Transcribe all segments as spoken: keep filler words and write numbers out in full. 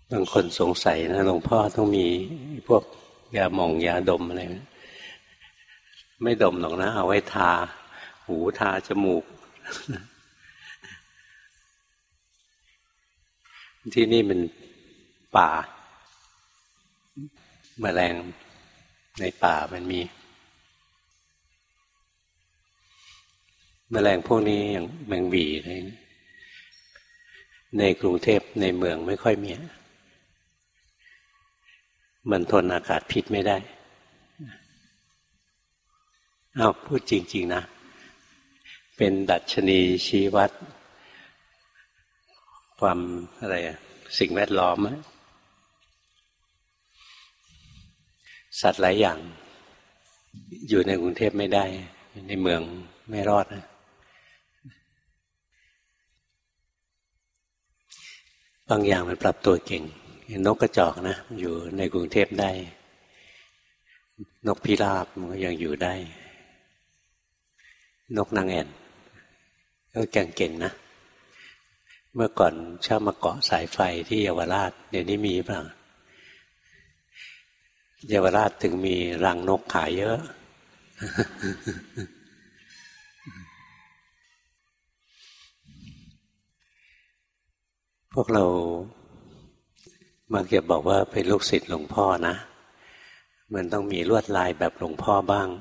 บางคนสงสัยนะหลวงพ่อต้องมีพวกยาหม่องยาดมอะไรไม่ดมหรอกนะเอาไว้ทาหูทาจมูกที่นี่มันป่าแมลงในป่ามันมีแมลงพวกนี้อย่างแมงหวี่อะไรในกรุงเทพในเมืองไม่ค่อยมีมันทนอากาศพิษไม่ได้อ้าวพูดจริงๆนะเป็นดัชนีชี้วัดความอะไรอะสิ่งแวดล้อมสัตว์หลายอย่างอยู่ในกรุงเทพไม่ได้ในเมืองไม่รอดนะบางอย่างมันปรับตัวเก่งนกกระจอกนะอยู่ในกรุงเทพได้นกพิราบมันก็ยังอยู่ได้นกนางแอ่นก็เก่งๆนะเมื่อก่อนชอบมาเกาะสายไฟที่เยาวราชเดี๋ยวนี้มีเปล่าเยาวราชถึงมีรังนกขายเยอะพวกเรามักจะบอกว่าเป็นลูกศิษย์หลวงพ่อนะมันต้องมีลวดลายแบบหลวงพ่อบ้าง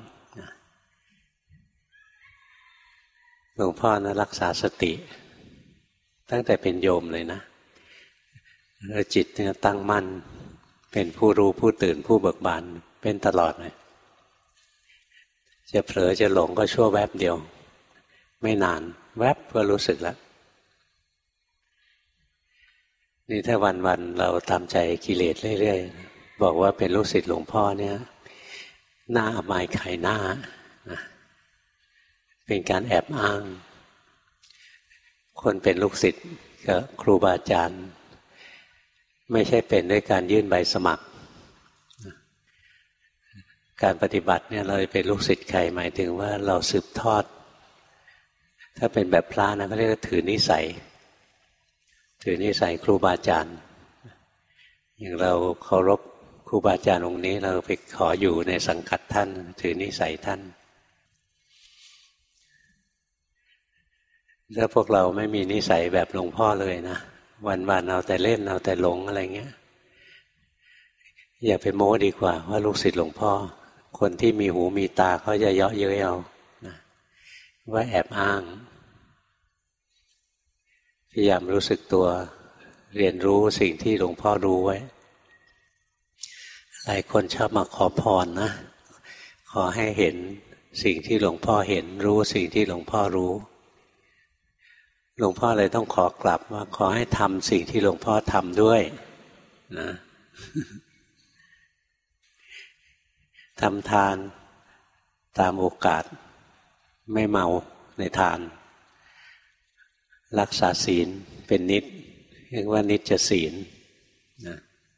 หลวงพ่อนะรักษาสติตั้งแต่เป็นโยมเลยนะแล้วจิตเนี่ยตั้งมั่นเป็นผู้รู้ผู้ตื่นผู้เบิกบานเป็นตลอดเลยจะเผลอจะหลงก็ชั่วแวบเดียวไม่นานแวบก็รู้สึกแล้วนี่ถ้าวันๆเราตามใจกิเลสเรื่อยๆบอกว่าเป็นลูกศิษย์หลวงพ่อเนี่ยหน้าอบายขายหน้านะเป็นการแอบอ้างคนเป็นลูกศิษย์กับครูบาอาจารย์ไม่ใช่เป็นด้วยการยื่นใบสมัครการปฏิบัติเนี่ยเราเป็นลูกศิษย์ใครหมายถึงว่าเราสืบทอดถ้าเป็นแบบพระนะเขาเรียกว่าถือนิสัยถือนิสัยครูบาอาจารย์อย่างเราเคารพครูบาอาจารย์องค์นี้เราไปขออยู่ในสังกัดท่านถือนิสัยท่านถ้าพวกเราไม่มีนิสัยแบบหลวงพ่อเลยนะวันๆเอาแต่เล่นเอาแต่หลงอะไรเงี้ยอย่าไปโม้ดีกว่าว่าลูกศิษย์หลวงพ่อคนที่มีหูมีตาเขาจะเยาะเย้ยเอานะว่าแอบอ้างพยายามรู้สึกตัวเรียนรู้สิ่งที่หลวงพ่อรู้ไว้หลายคนชอบมาขอพรนะขอให้เห็นสิ่งที่หลวงพ่อเห็นรู้สิ่งที่หลวงพ่อรู้หลวงพ่อเลยต้องขอกลับว่าขอให้ทำสิ่งที่หลวงพ่อทำด้วยนะทำทานตามโอกาสไม่เมาในทานรักษาศีลเป็นนิจเรียกว่านิจจศีลนะ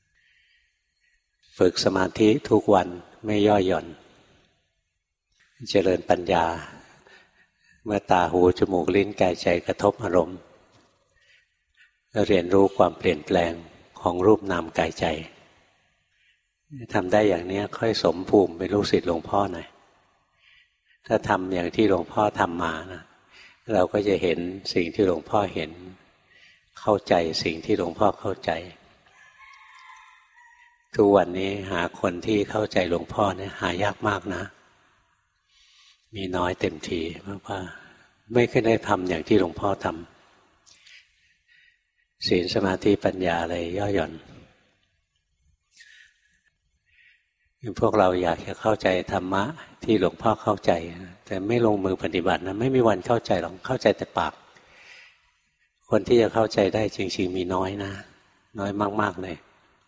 ฝึกสมาธิทุกวันไม่ย่อหย่อนเจริญปัญญาเมื่อตาหูจมูกลิ้นกายใจกระทบอารมณ์เรียนรู้ความเปลี่ยนแปลงของรูปนามกายใจทำได้อย่างนี้ค่อยสมภูมิเป็นลูกศิษย์หลวงพ่อหน่อยถ้าทำอย่างที่หลวงพ่อทำมานะเราก็จะเห็นสิ่งที่หลวงพ่อเห็นเข้าใจสิ่งที่หลวงพ่อเข้าใจทุกวันนี้หาคนที่เข้าใจหลวงพ่อเนี่ยหายากมากนะมีน้อยเต็มทีเพราะว่าไม่เคยได้ทำอย่างที่หลวงพ่อทำศีลสมาธิปัญญาอะไรย่อหย่อนพวกเราอยากจะเข้าใจธรรมะที่หลวงพ่อเข้าใจแต่ไม่ลงมือปฏิบัตินะไม่มีวันเข้าใจหรอกเข้าใจแต่ปากคนที่จะเข้าใจได้จริงๆมีน้อยนะน้อยมากๆเลย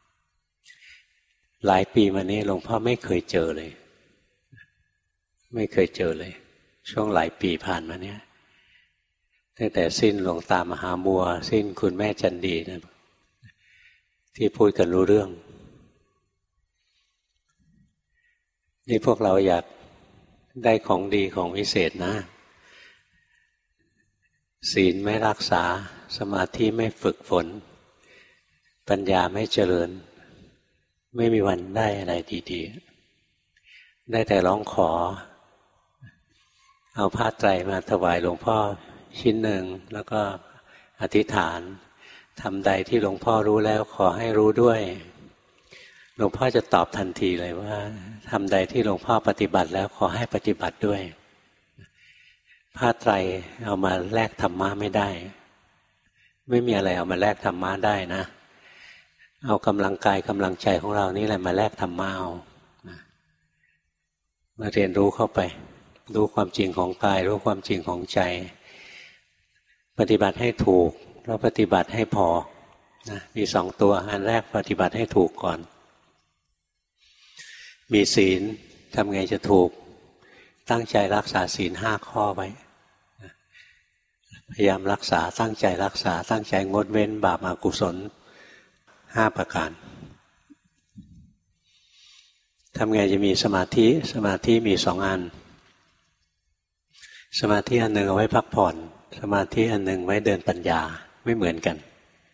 หลายปีมานี้หลวงพ่อไม่เคยเจอเลยไม่เคยเจอเลยช่วงหลายปีผ่านมาเนี้ยตั้งแต่สิ้นหลวงตามหาบัวสิ้นคุณแม่จันดีนะที่พูดกันรู้เรื่องนี่พวกเราอยากได้ของดีของวิเศษนะศีลไม่รักษาสมาธิไม่ฝึกฝนปัญญาไม่เจริญไม่มีวันได้อะไรดีๆได้แต่ร้องขอเอาผ้าไตรมาถวายหลวงพ่อชิ้นหนึ่งแล้วก็อธิษฐานทำใดที่หลวงพ่อรู้แล้วขอให้รู้ด้วยหลวงพ่อจะตอบทันทีเลยว่าทำใดที่หลวงพ่อปฏิบัติแล้วขอให้ปฏิบัติด้วยผ้าไตรเอามาแลกธรรมะไม่ได้ไม่มีอะไรเอามาแลกธรรมะได้นะเอากำลังกายกำลังใจของเรานี่แหละมาแลกธรรมะเอามาเรียนรู้เข้าไปรู้ความจริงของกายรู้ความจริงของใจปฏิบัติให้ถูกแล้วปฏิบัติให้พอนะมีสองตัวอันแรกปฏิบัติให้ถูกก่อนมีศีลทำไงจะถูกตั้งใจรักษาศีลห้าข้อไว้พยายามรักษาตั้งใจรักษาตั้งใจงดเว้นบาปอกุศลห้าประการทำไงจะมีสมาธิสมาธิมีสองอันสมาธิอันหนึ่งเอาไว้พักผ่อนสมาธิอันหนึ่งไว้เดินปัญญาไม่เหมือนกัน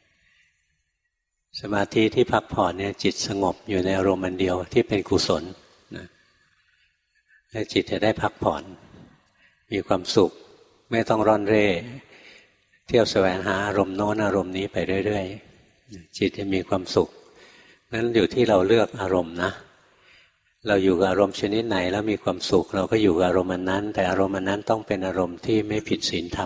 สมาธิที่พักผ่อนเนี่ยจิตสงบอยู่ในอารมณ์อันเดียวที่เป็นกุศลนะแล้วจิตจะได้พักผ่อนมีความสุขไม่ต้องร่อนเร่เที่ยวแสวงหาอารมณ์โน้นอารมณ์นี้ไปเรื่อยๆจิตจะมีความสุขนั้นอยู่ที่เราเลือกอารมณ์นะเราอยู่กับอารมณ์ชนิดไหนแล้วมีความสุขเราก็อยู่กับอารมณ์นั้นแต่อารมณ์นั้นต้องเป็นอารมณ์ที่ไม่ผิดศีลธรรม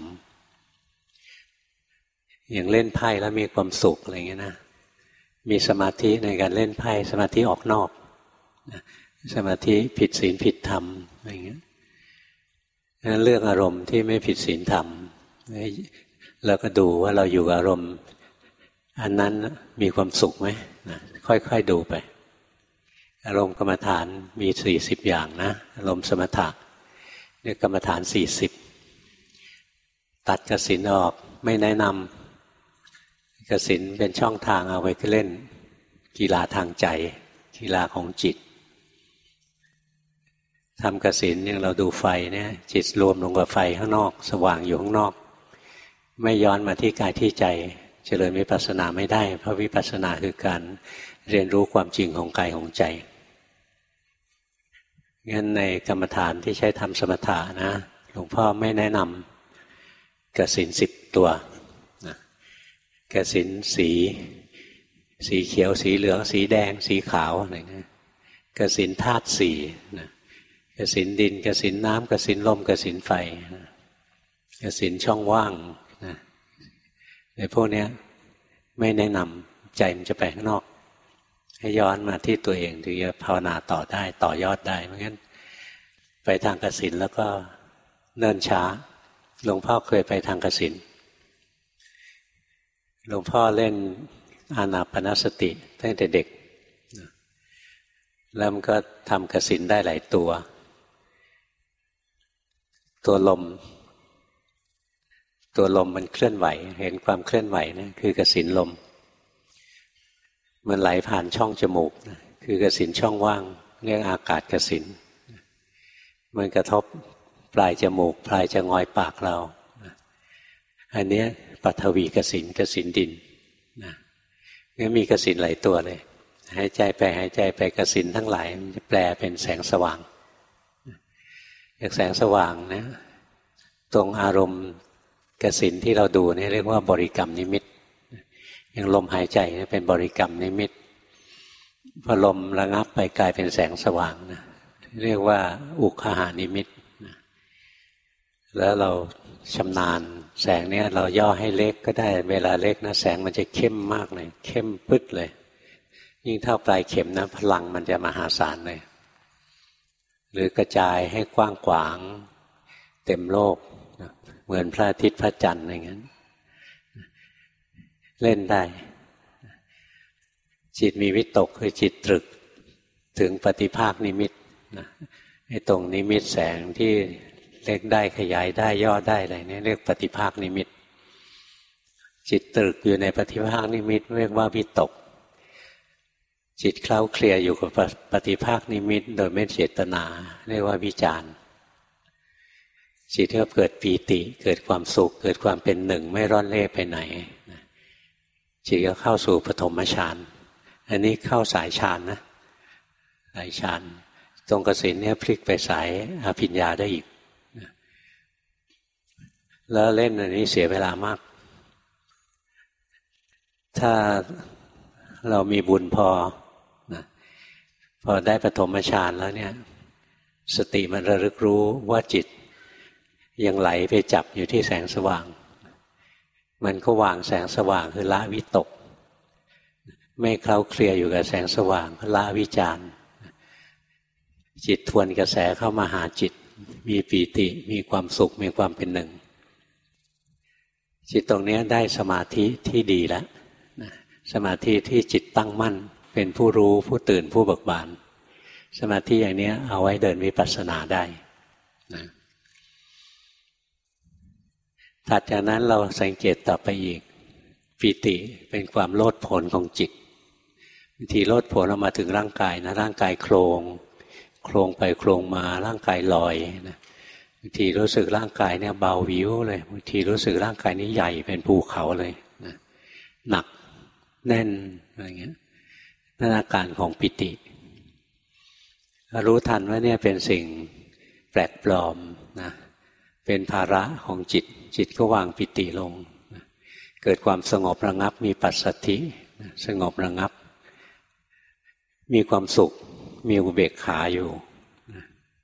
อย่างเล่นไพ่แล้วมีความสุขอะไรเงี้ยนะมีสมาธิในการเล่นไพ่สมาธิออกนอกสมาธิผิดศีลผิดธรรมอะไรเงี้ยนั้นเลือกอารมณ์ที่ไม่ผิดศีลธรรมแล้วก็ดูว่าเราอยู่กับอารมณ์อันนั้นมีความสุขไหมนะค่อยๆดูไปอารมณ์กรรมฐานมีสี่สิบอย่างนะอารมณ์สมถะเนี่ยกรรมฐานสี่สิบตัดกสิณออกไม่แนะนำกสิณเป็นช่องทางเอาไว้เล่นกีฬาทางใจกีฬาของจิตทำกสิณอย่างเราดูไฟเนี่ยจิตรวมลงกับไฟข้างนอกสว่างอยู่ข้างนอกไม่ย้อนมาที่กายที่ใจเจริญวิปัสสนาไม่ได้เพราะวิปัสสนาคือการเรียนรู้ความจริงของกายของใจงั้นในกรรมฐานที่ใช้ทำสมถะนะหลวงพ่อไม่แนะนำกสิณสิบตัวนะกสิณสีสีเขียวสีเหลืองสีแดงสีขาวอะไรเงี้ยกสิณธาตุสี่นะกสิณดินกสิณน้ำกสิณลมกสิณไฟนะกสิณช่องว่างนะในพวกนี้ไม่แนะนำใจมันจะไปข้างนอกให้ย้อนมาที่ตัวเองถึงจะภาวนาต่อได้ต่อยอดได้ไม่งั้นไปทางกสิณแล้วก็เนิ่นช้าหลวงพ่อเคยไปทางกสิณหลวงพ่อเล่นอานาปานสติตั้งแต่เด็กแล้วมันก็ทำกสิณได้หลายตัวตัวลมตัวลมมันเคลื่อนไหวเห็นความเคลื่อนไหวนะคือกสิณลมมันไหลผ่านช่องจมูกนะคือกสิณช่องว่างเรียกอากาศกสิณมันกระทบปลายจมูกปลายจะงอยปากเราอันนี้ปัทวีกสิณกสิณดินนะงั้นมีกสิณหลายตัวเลยหายใจไปหายใจไปกสิณทั้งหลายมันจะแปลเป็นแสงสว่างจากแสงสว่างนะตรงอารมณ์กสิณที่เราดูนี่เรียกว่าบริกรรมนิมิตอย่างลมหายใจเป็นบริกรรมนิมิตพอลมระงับไปกลายเป็นแสงสว่างนะเรียกว่าอุคหานิมิตนะแล้วเราชำนาญแสงเนี้ยเราย่อให้เล็กก็ได้เวลาเล็กนะแสงมันจะเข้มมากเลยเข้มปึ๊ดเลยยิ่งเท่าปลายเข็มนะพลังมันจะมหาศาลเลยหรือกระจายให้กว้างขวางเต็มโลกนะเหมือนพระอาทิตย์พระจันทร์อะไรอย่างนั้นเล่นได้จิตมีวิตกคือจิตตรึกถึงปฏิภาคนิมิตนะไอ้ตรงนิมิตแสงที่เล็กได้ขยายได้ย่อได้อะไรนี่เรียกปฏิภาคนิมิตจิตตรึกอยู่ในปฏิภาคนิมิตเรียกว่าวิตกจิตเคล้าเคลียอยู่กับปฏิภาคนิมิตโดยไม่เจตนาเรียกว่าวิจารณ์จิตก็เกิดปีติเกิดความสุขเกิดความเป็นหนึ่งไม่ร่อนเร่ไปไหนจิตก็เข้าสู่ปฐมฌานอันนี้เข้าสายฌานนะสายฌานตรงกสิณเนี่ยพลิกไปสายอภิญญาได้อีกแล้วเล่นอันนี้เสียเวลามากถ้าเรามีบุญพอนะพอได้ปฐมฌานแล้วเนี่ยสติมันระลึกรู้ว่าจิตยังไหลไปจับอยู่ที่แสงสว่างมันก็วางแสงสว่างคือละวิตกไม่เคล้าเคลียอยู่กับแสงสว่างก็ละวิจารจิตทวนกระแสเข้ามาหาจิตมีปีติมีความสุขมีความเป็นหนึ่งจิตตรงนี้ได้สมาธิที่ดีแล้วสมาธิที่จิตตั้งมั่นเป็นผู้รู้ผู้ตื่นผู้เบิกบานสมาธิอย่างนี้เอาไว้เดินวิปัสสนาได้นะถัดจากนั้นเราสังเกตต่อไปอีกปีติเป็นความโลดโผนของจิตบางทีโลดโผนออกมาถึงร่างกายนะร่างกายโครงโครงไปโครงมาร่างกายลอยนะบางทีรู้สึกร่างกายเนี่ยเบาวิวเลยบางทีรู้สึกร่างกายนี้ใหญ่เป็นภูเขาเลยนะหนักแน่นอะไรเงี้ยนั่นอาการของปิติรู้ทันว่าเนี่ยเป็นสิ่งแปลกปลอมนะเป็นภาระของจิตจิตก็วางปิติลงนะเกิดความสงบระงับมีปัสสัทธินะสงบระงับมีความสุขมีอุเบกขาอยู่นะ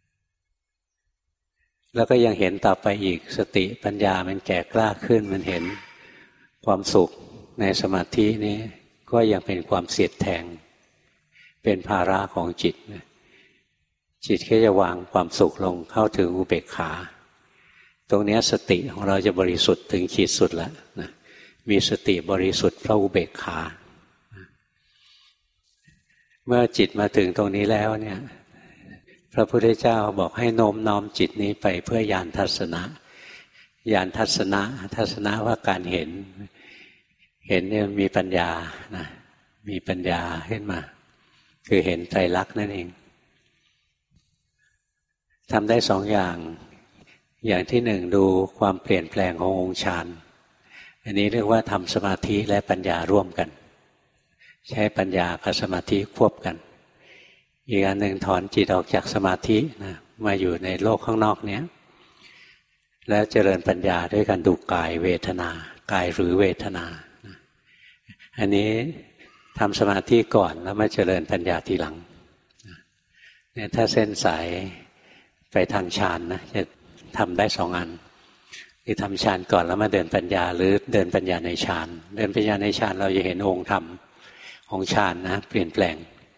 แล้วก็ยังเห็นต่อไปอีกสติปัญญามันแก่กล้าขึ้นมันเห็นความสุขในสมาธินี้ก็ยังเป็นความเสียดแทงเป็นภาระของจิตนะจิตก็จะวางความสุขลงเข้าถึงอุเบกขาตรงนี้สติของเราจะบริสุทธิ์ถึงขีดสุดแล้วนะมีสติบริสุทธิ์เพราะอุเบกขาเมื่อจิตมาถึงตรงนี้แล้วเนี่ยพระพุทธเจ้าบอกให้โน้มน้อมจิตนี้ไปเพื่อญาณทัศนะญาณทัศนะทัศนะว่าการเห็นเห็นเนี่ยมีปัญญานะมีปัญญาขึ้นมาคือเห็นไตรลักษณ์นั่นเองทำได้สองอย่างอย่างที่หนึ่งดูความเปลี่ยนแปลงขององค์ฌานอันนี้เรียกว่าทำสมาธิและปัญญาร่วมกันใช้ปัญญากับสมาธิควบกันอีกอันหนึ่งถอนจิตออกจากสมาธินะมาอยู่ในโลกข้างนอกเนี้ยแล้วเจริญปัญญาด้วยการดูกายเวทนากายหรือเวทนาอันนี้ทำสมาธิก่อนแล้วมาเจริญปัญญาทีหลังเนี่ยถ้าเส้นสายไปทางฌานนะจะทำได้สองอันคือทำฌานก่อนแล้วมาเดินปัญญาหรือเดินปัญญาในฌานเดินปัญญาในฌานเราจะเห็นองค์ธรรมของฌานนะเปลี่ยนแปลง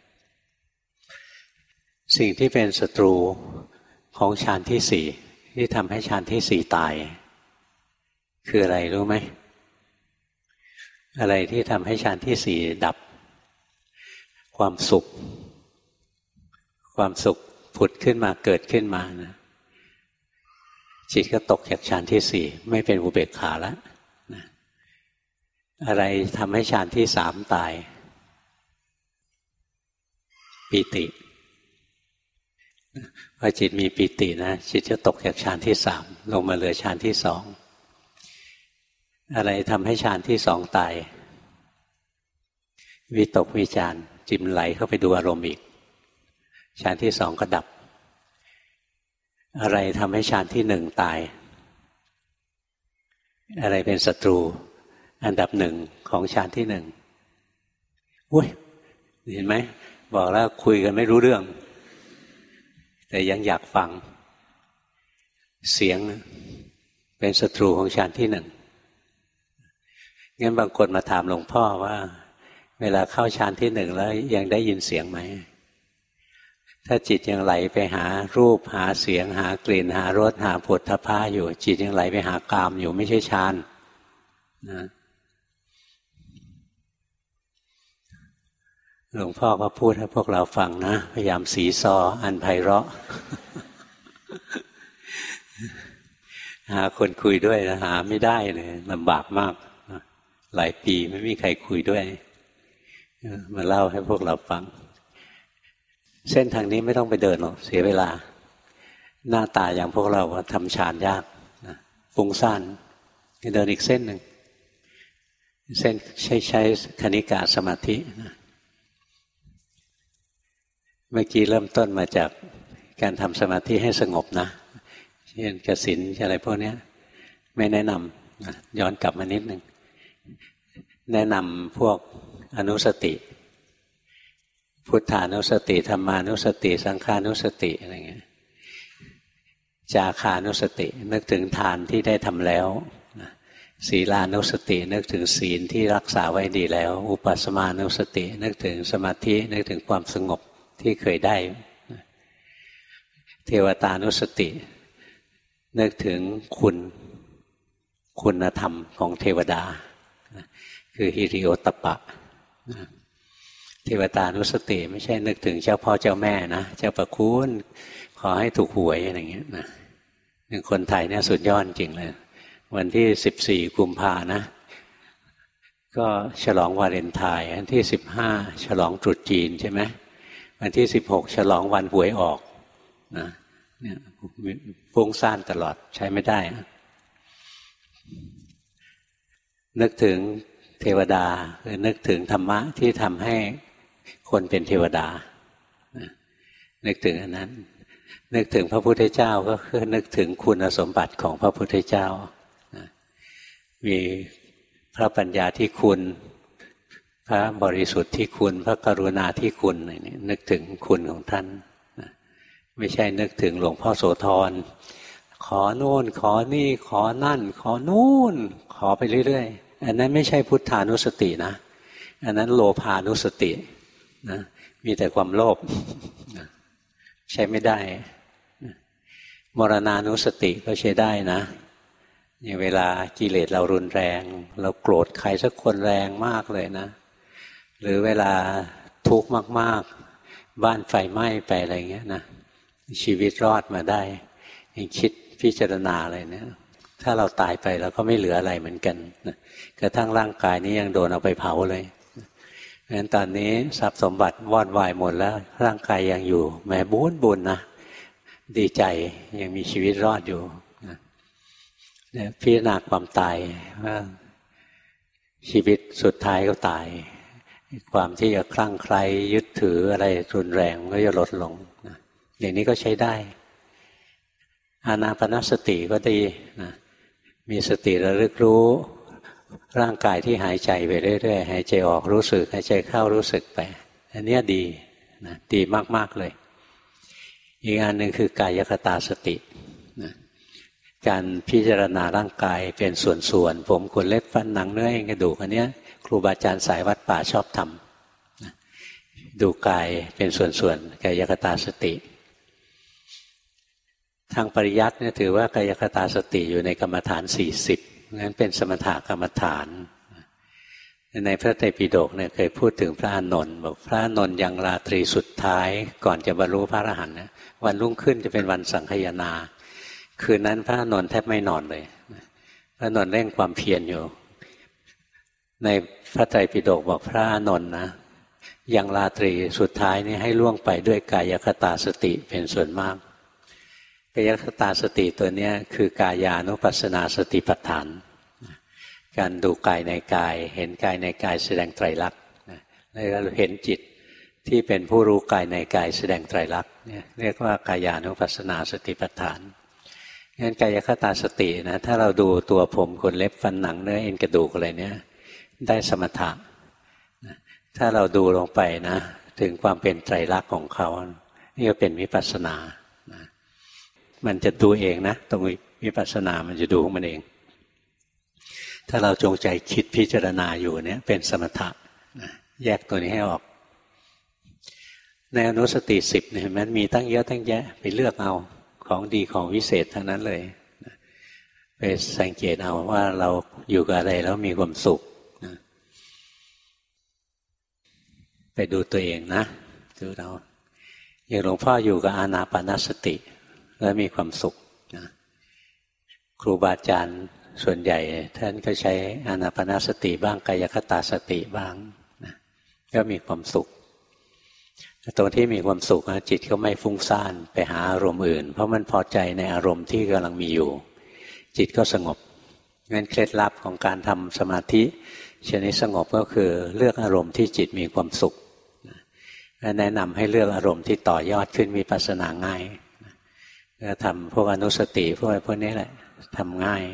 สิ่งที่เป็นศัตรูของฌานที่สี่ที่ทำให้ฌานที่สี่ตายคืออะไรรู้ไหมอะไรที่ทำให้ฌานที่สี่ดับความสุขความสุขผุดขึ้นมาเกิดขึ้นมานะจิตก็ตกจากฌานที่สี่ไม่เป็นอุเบกขาแล้วนะอะไรทำให้ฌานที่สามตายปีติพอจิตมีปีตินะจิตจะตกจากฌานที่สามลงมาเหลือฌานที่สองอะไรทำให้ฌานที่สองตายวิตกวิจารจิตไหลเข้าไปดูอารมณ์อีกฌานที่สองก็ดับอะไรทำให้ฌานที่หนึ่งตายอะไรเป็นศัตรูอันดับหนึ่งของฌานที่หนึ่งอุ้ยเห็นไหมบอกแล้วคุยกันไม่รู้เรื่องแต่ยังอยากฟังเสียงเป็นศัตรูของฌานที่หนึ่งงั้นบางคนมาถามหลวงพ่อว่าเวลาเข้าฌานที่หนึ่งแล้วยังได้ยินเสียงไหมถ้าจิตยังไหลไปหารูปหาเสียงหากลิ่นหารสหาโผฏฐัพพะอยู่จิตยังไหลไปหากามอยู่ไม่ใช่ฌานนะหลวงพ่อก็พูดให้พวกเราฟังนะพยายามสีซออันไพเราะหาคนคุยด้วยนะหาไม่ได้เลยลำบากมากหลายปีไม่มีใครคุยด้วยมาเล่าให้พวกเราฟังเส้นทางนี้ไม่ต้องไปเดินหรอกเสียเวลาหน้าตาอย่างพวกเราทำฌานยากนะฟุ้งซ่านเดินอีกเส้นหนึ่งเส้นใช้ใช้คณิกะสมาธินะเมื่อกี้เริ่มต้นมาจากการทำสมาธิให้สงบนะเช่นกสิณอะไรพวกนี้ไม่แนะนำนะย้อนกลับมานิดนึงแนะนำพวกอนุสติพุทธานุสติธรรมานุสติสังฆานุสติอะไรเงี้ยจาคานุสตินึกถึงทานที่ได้ทำแล้วศีลานุสตินึกถึงศีลที่รักษาไว้ดีแล้วอุปัสสมานุสตินึกถึงสมาธินึกถึงความสงบที่เคยได้เทวตานุสตินึกถึงคุณคุณธรรมของเทวดาคือฮิริโอตปะเทวตานุสติไม่ใช่นึกถึงเจ้าพ่อเจ้าแม่นะเจ้าประคุณขอให้ถูกหวยอะไรเงี้ยนะคนไทยเนี่ยสุดยอดจริงเลยวันที่สิบสี่กุมภานะก็ฉลองวาเลนไทน์วันที่สิบห้าฉลองตรุษจีนใช่ไหมวันที่สิบหกฉลองวันหวยออกนะเนี่ยฟุ้งซ่านตลอดใช้ไม่ได้นึกถึงเทวดาคือนึกถึงธรรมะที่ทำให้คนเป็นเทวดานึกถึงอันนั้นนึกถึงพระพุทธเจ้าก็คือนึกถึงคุณสมบัติของพระพุทธเจ้ามีพระปัญญาที่คุณพระบริสุทธิ์ที่คุณพระกรุณาที่คุณอะไรนี้นึกถึงคุณของท่านไม่ใช่นึกถึงหลวงพ่อโสธรขอโน่นขอนี่ขอนั่นขอนู่นขอไปเรื่อยๆอันนั้นไม่ใช่พุทธานุสตินะอันนั้นโลภานุสตินะมีแต่ความโลภใช้ไม่ได้มรณานุสติก็ใช้ได้นะอย่างเวลากิเลสเรารุนแรงเราโกรธใครสักคนแรงมากเลยนะหรือเวลาทุกข์มากๆบ้านไฟไหม้ไปอะไรเงี้ยนะชีวิตรอดมาได้ยังคิดพิจารณาอะไรเนี่ยถ้าเราตายไปเราก็ไม่เหลืออะไรเหมือนกันนะกระทั่งร่างกายนี้ยังโดนเอาไปเผาเลยเพราะฉะนั้นตอนนี้ทรัพย์สมบัติวอดวายหมดแล้วร่างกายยังอยู่แหมบุญบุญนะดีใจยังมีชีวิตรอดอยู่นะพิจารณาความตายว่าชีวิตสุดท้ายก็ตายความที่จะคลั่งไคล้ยึดถืออะไรรุนแรงก็จะลดลงนะอย่างนี้ก็ใช้ได้อานาปานสติก็ดีนะมีสติระลึกรู้ร่างกายที่หายใจไปเรื่อยๆหายใจออกรู้สึกหายใจเข้ารู้สึกไปอันนี้ดีนะดีมากๆเลยอีกอันหนึ่งคือกายคตาสตินะการพิจารณาร่างกายเป็นส่วนๆผมขนเล็บฟันหนังเนื้อเอ็นกระดูกอันนี้ครูบาอาจารย์สายวัดป่าชอบทำนะดูกายเป็นส่วนๆกายคตาสติทางปริยัติเนี่ยถือว่ากายคตาสติอยู่ในกรรมฐานสี่สิบงั้นเป็นสมถกรรมฐานในพระไตรปิฎกเนี่ยเคยพูดถึงพระอานนท์บอกพระอานนท์ยังราตรีสุดท้ายก่อนจะบรรลุพระอรหันต์นะวันรุ่งขึ้นจะเป็นวันสังคายนาคืนนั้นพระอานนท์แทบไม่นอนเลยพระอานนท์เร่งความเพียรอยู่ในพระไตรปิฎกบอกพระอานนท์นะยังราตรีสุดท้ายนี่ให้ล่วงไปด้วยกายคตาสติเป็นส่วนมากกายคตาสติตัวนี้คือกายานุปัสสนาสติปัฏฐานการดูกายในกายเห็นกายในกายแสดงไตรลักษณ์แล้วเราเห็นจิตที่เป็นผู้รู้กายในกายแสดงไตรลักษณ์เรียกว่ากายานุปัสสนาสติปัฏฐานงั้นกายคตาสตินะถ้าเราดูตัวผมขนเล็บฟันหนังเนื้อเอ็นกระดูกอะไรเนี้ยได้สมถะถ้าเราดูลงไปนะถึงความเป็นไตรลักษณ์ของเขานี่ก็เป็นวิปัสสนามันจะดูเองนะตรงวิปัสสนามันจะดูของมันเองถ้าเราจงใจคิดพิจารณาอยู่เนี่ยเป็นสมถะนะแยกตัวนี้ให้ออกในอนุสติสิบเนี่ยมันมีตั้งเยอะตั้งแยะไปเลือกเอาของดีของวิเศษทั้งนั้นเลยนะไปสังเกตเอาว่าเราอยู่กับอะไรแล้วมีความสุขนะไปดูตัวเองนะดูเราอย่างหลวงพ่ออยู่กับอานาปานสติแล้วมีความสุขนะครูบาอาจารย์ส่วนใหญ่ท่านก็ใช้อานาปานสติบ้างกายคตาสติบ้างนะก็มีความสุขตรงที่มีความสุขนะจิตก็ไม่ฟุ้งซ่านไปหาอารมณ์อื่นเพราะมันพอใจในอารมณ์ที่กำลังมีอยู่จิตก็สงบงั้นเคล็ดลับของการทำสมาธิชนิดสงบก็คือเลือกอารมณ์ที่จิตมีความสุขแนะนำให้เลือกอารมณ์ที่ต่อยอดขึ้นวิปัสสนาง่ายก็ทำพวกอนุสติพวกอะไรพวกนี้แหละทำง่าย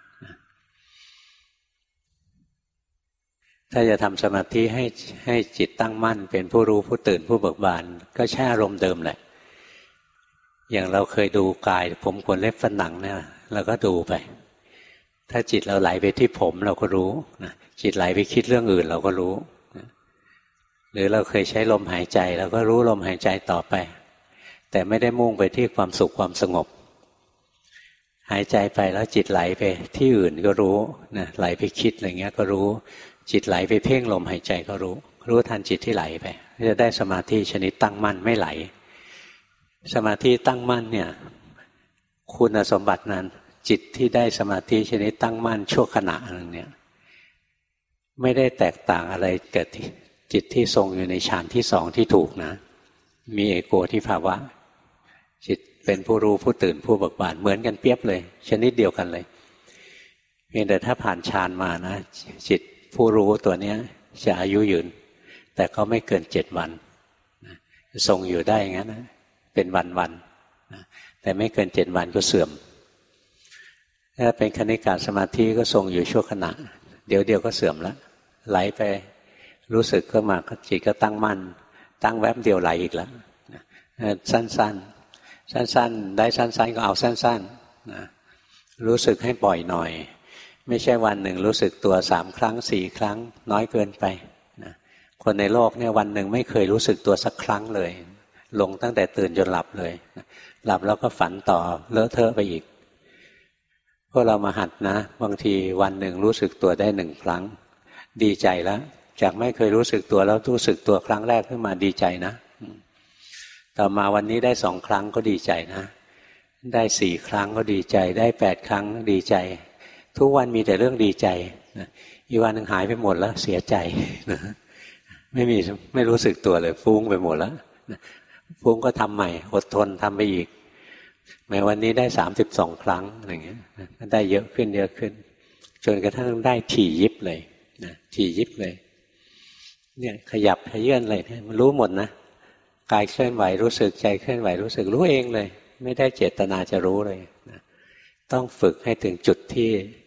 ถ้าจะทำสมาธิให้ให้จิตตั้งมั่นเป็นผู้รู้ผู้ตื่นผู้เบิกบานก็ใช้อารมณ์เดิมแหละอย่างเราเคยดูกายผมขนเล็บฟันหนังเนี่ยเราก็ดูไปถ้าจิตเราไหลไปที่ผมเราก็รู้นะจิตไหลไปคิดเรื่องอื่นเราก็รู้นะหรือเราเคยใช้ลมหายใจเราก็รู้ลมหายใจต่อไปแต่ไม่ได้มุ่งไปที่ความสุขความสงบหายใจไปแล้วจิตไหลไปที่อื่นก็รู้นะไหลไปคิดอะไรเงี้ยก็รู้จิตไหลไปเพ่งลมหายใจก็รู้รู้ทันจิตที่ไหลไปจะได้สมาธิชนิดตั้งมั่นไม่ไหลสมาธิตั้งมั่นเนี่ยคุณสมบัตินั้นจิตที่ได้สมาธิชนิดตั้งมั่นชั่วขณะนึงเนี่ยไม่ได้แตกต่างอะไรเกิดจิตที่ทรงอยู่ในฌานที่สองที่ถูกนะมีเอโกทิภาวะจิตเป็นผู้รู้ผู้ตื่นผู้เบิกบานเหมือนกันเปียบเลยชนิดเดียวกันเลยเพียงแต่ถ้าผ่านฌานมานะจิตผู้รู้ตัวเนี้ยจะอายุยืนแต่ก็ไม่เกินเจ็ดวันทรงอยู่ได้อย่างนั้นนะเป็นวันๆแต่ไม่เกินเจ็ดวันก็เสื่อมถ้าเป็นคณิกาสมาธิก็ทรงอยู่ชั่วขณะเดี๋ยวเดียวก็เสื่อมแล้วไหลไปรู้สึกก็มาจิตก็ตั้งมั่นตั้งแวบเดียวไหลอีกแล้วสั้นๆสั้นๆได้สั้นๆก็เอาสั้นๆนะรู้สึกให้บ่อยหน่อยไม่ใช่วันหนึ่งรู้สึกตัวสามครั้งสี่ครั้งน้อยเกินไปนะคนในโลกเนี่ยวันหนึ่งไม่เคยรู้สึกตัวสักครั้งเลยลงตั้งแต่ตื่นจนหลับเลยหลับแล้วก็ฝันต่อเลอะเทอะไปอีกพวกเรามาหัดนะบางทีวันหนึ่งรู้สึกตัวได้หนึ่งครั้งดีใจแล้วจากไม่เคยรู้สึกตัวแล้วรู้สึกตัวครั้งแรกขึ้นมาดีใจนะต่อมาวันนี้ได้สองครั้งก็ดีใจนะได้สี่ครั้งก็ดีใจได้แปดครั้งดีใจทุกวันมีแต่เรื่องดีใจอีกวันหนึ่งหายไปหมดแล้วเสียใจไม่มีไม่รู้สึกตัวเลยฟุ้งไปหมดแล้วฟุ้งก็ทำใหม่อดทนทำไปอีกแม้วันนี้ได้สามสิบสองครั้งอะไรเงี้ยได้เยอะขึ้นเยอะขึ้นจนกระทั่งได้ถี่ยิบเลยนะถี่ยิบเลยเนี่ยขยับขยื่นอะไรเนี่ยมันรู้หมดนะกายเคลื่อนไหวรู้สึกใจเคลื่อนไหวรู้สึกรู้เองเลยไม่ได้เจตนาจะรู้เลยนะต้องฝึกให้ถึงจุดที่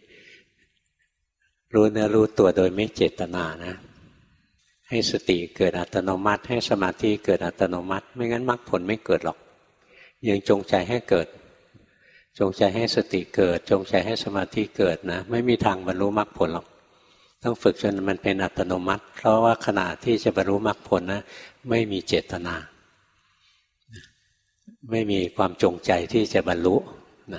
รู้เนื้อรู้ตัวโดยไม่เจตนานะให้สติเกิดอัตโนมัติให้สมาธิเกิดอัตโนมัติไม่งั้นมรรคผลไม่เกิดหรอกยังจงใจให้เกิดจงใจให้สติเกิดจงใจให้สมาธิเกิดนะไม่มีทางบรรลุมรรคผลหรอกต้องฝึกจนมันเป็นอัตโนมัติเพราะว่าขณะที่จะบรรลุมรรคผลนะไม่มีเจตนาไม่มีความจงใจที่จะบรรลุนะ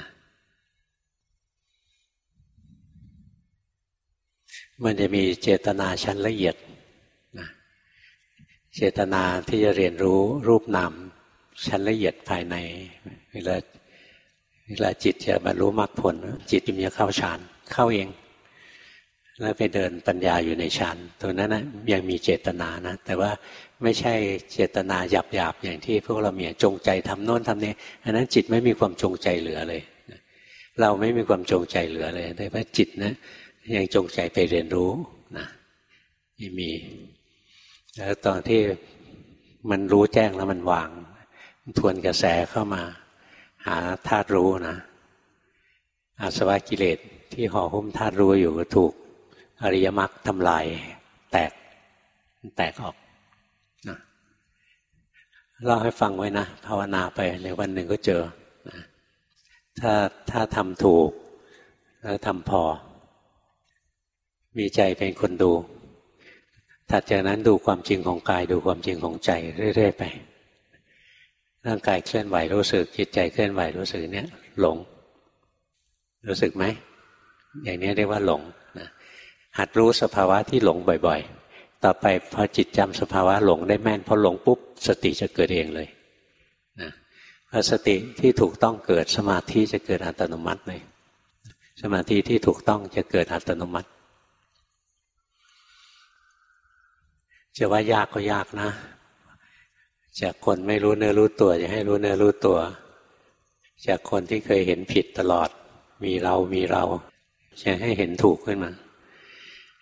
มันจะมีเจตนาชั้นละเอียดนะเจตนาที่จะเรียนรู้รูปนามชั้นละเอียดภายในเวลาเวลาจิตจะบรรลุมรรคผลจิตมันจะเข้าฌานเข้าเองแล้วไปเดินปัญญาอยู่ในฌานตรงนั้นนะยังมีเจตนานะแต่ว่าไม่ใช่เจตนาหยาบๆอย่างที่พวกเรามีจงใจทำโน่นทำนี้อันนั้นจิตไม่มีความจงใจเหลือเลยเราไม่มีความจงใจเหลือเลยแต่ว่าจิตนะยังจงใจไปเรียนรู้นะไม่มีแล้วตอนที่มันรู้แจ้งแล้วมันวางทวนกระแสเข้ามาหาธาตุรู้นะอาสวะกิเลสที่ห่อหุ้มธาตุรู้อยู่ก็ถูกอริยมรรคทำลายแตกแตกออกนะเล่าให้ฟังไว้นะภาวนาไปในวันหนึ่งก็เจอนะถ้าถ้าทำถูกแล้วทำพอมีใจเป็นคนดูถัดจากนั้นดูความจริงของกายดูความจริงของใจเรื่อยๆไปร่างกายเคลื่อนไหวรู้สึกจิตใจเคลื่อนไหวรู้สึกเนี้ยหลงรู้สึกไหมอย่างนี้เรียกว่าหลงนะหัดรู้สภาวะที่หลงบ่อยๆต่อไปพอจิตจำสภาวะหลงได้แม่นพอหลงปุ๊บสติจะเกิดเองเลยนะพอสติที่ถูกต้องเกิดสมาธิจะเกิดอัตโนมัติเลยสมาธิที่ถูกต้องจะเกิดอัตโนมัติจะว่ายากก็ยากนะจากคนไม่รู้เนื้อรู้ตัวจะให้รู้เนื้อรู้ตัวจากคนที่เคยเห็นผิดตลอดมีเรามีเราจะให้เห็นถูกขึ้นมา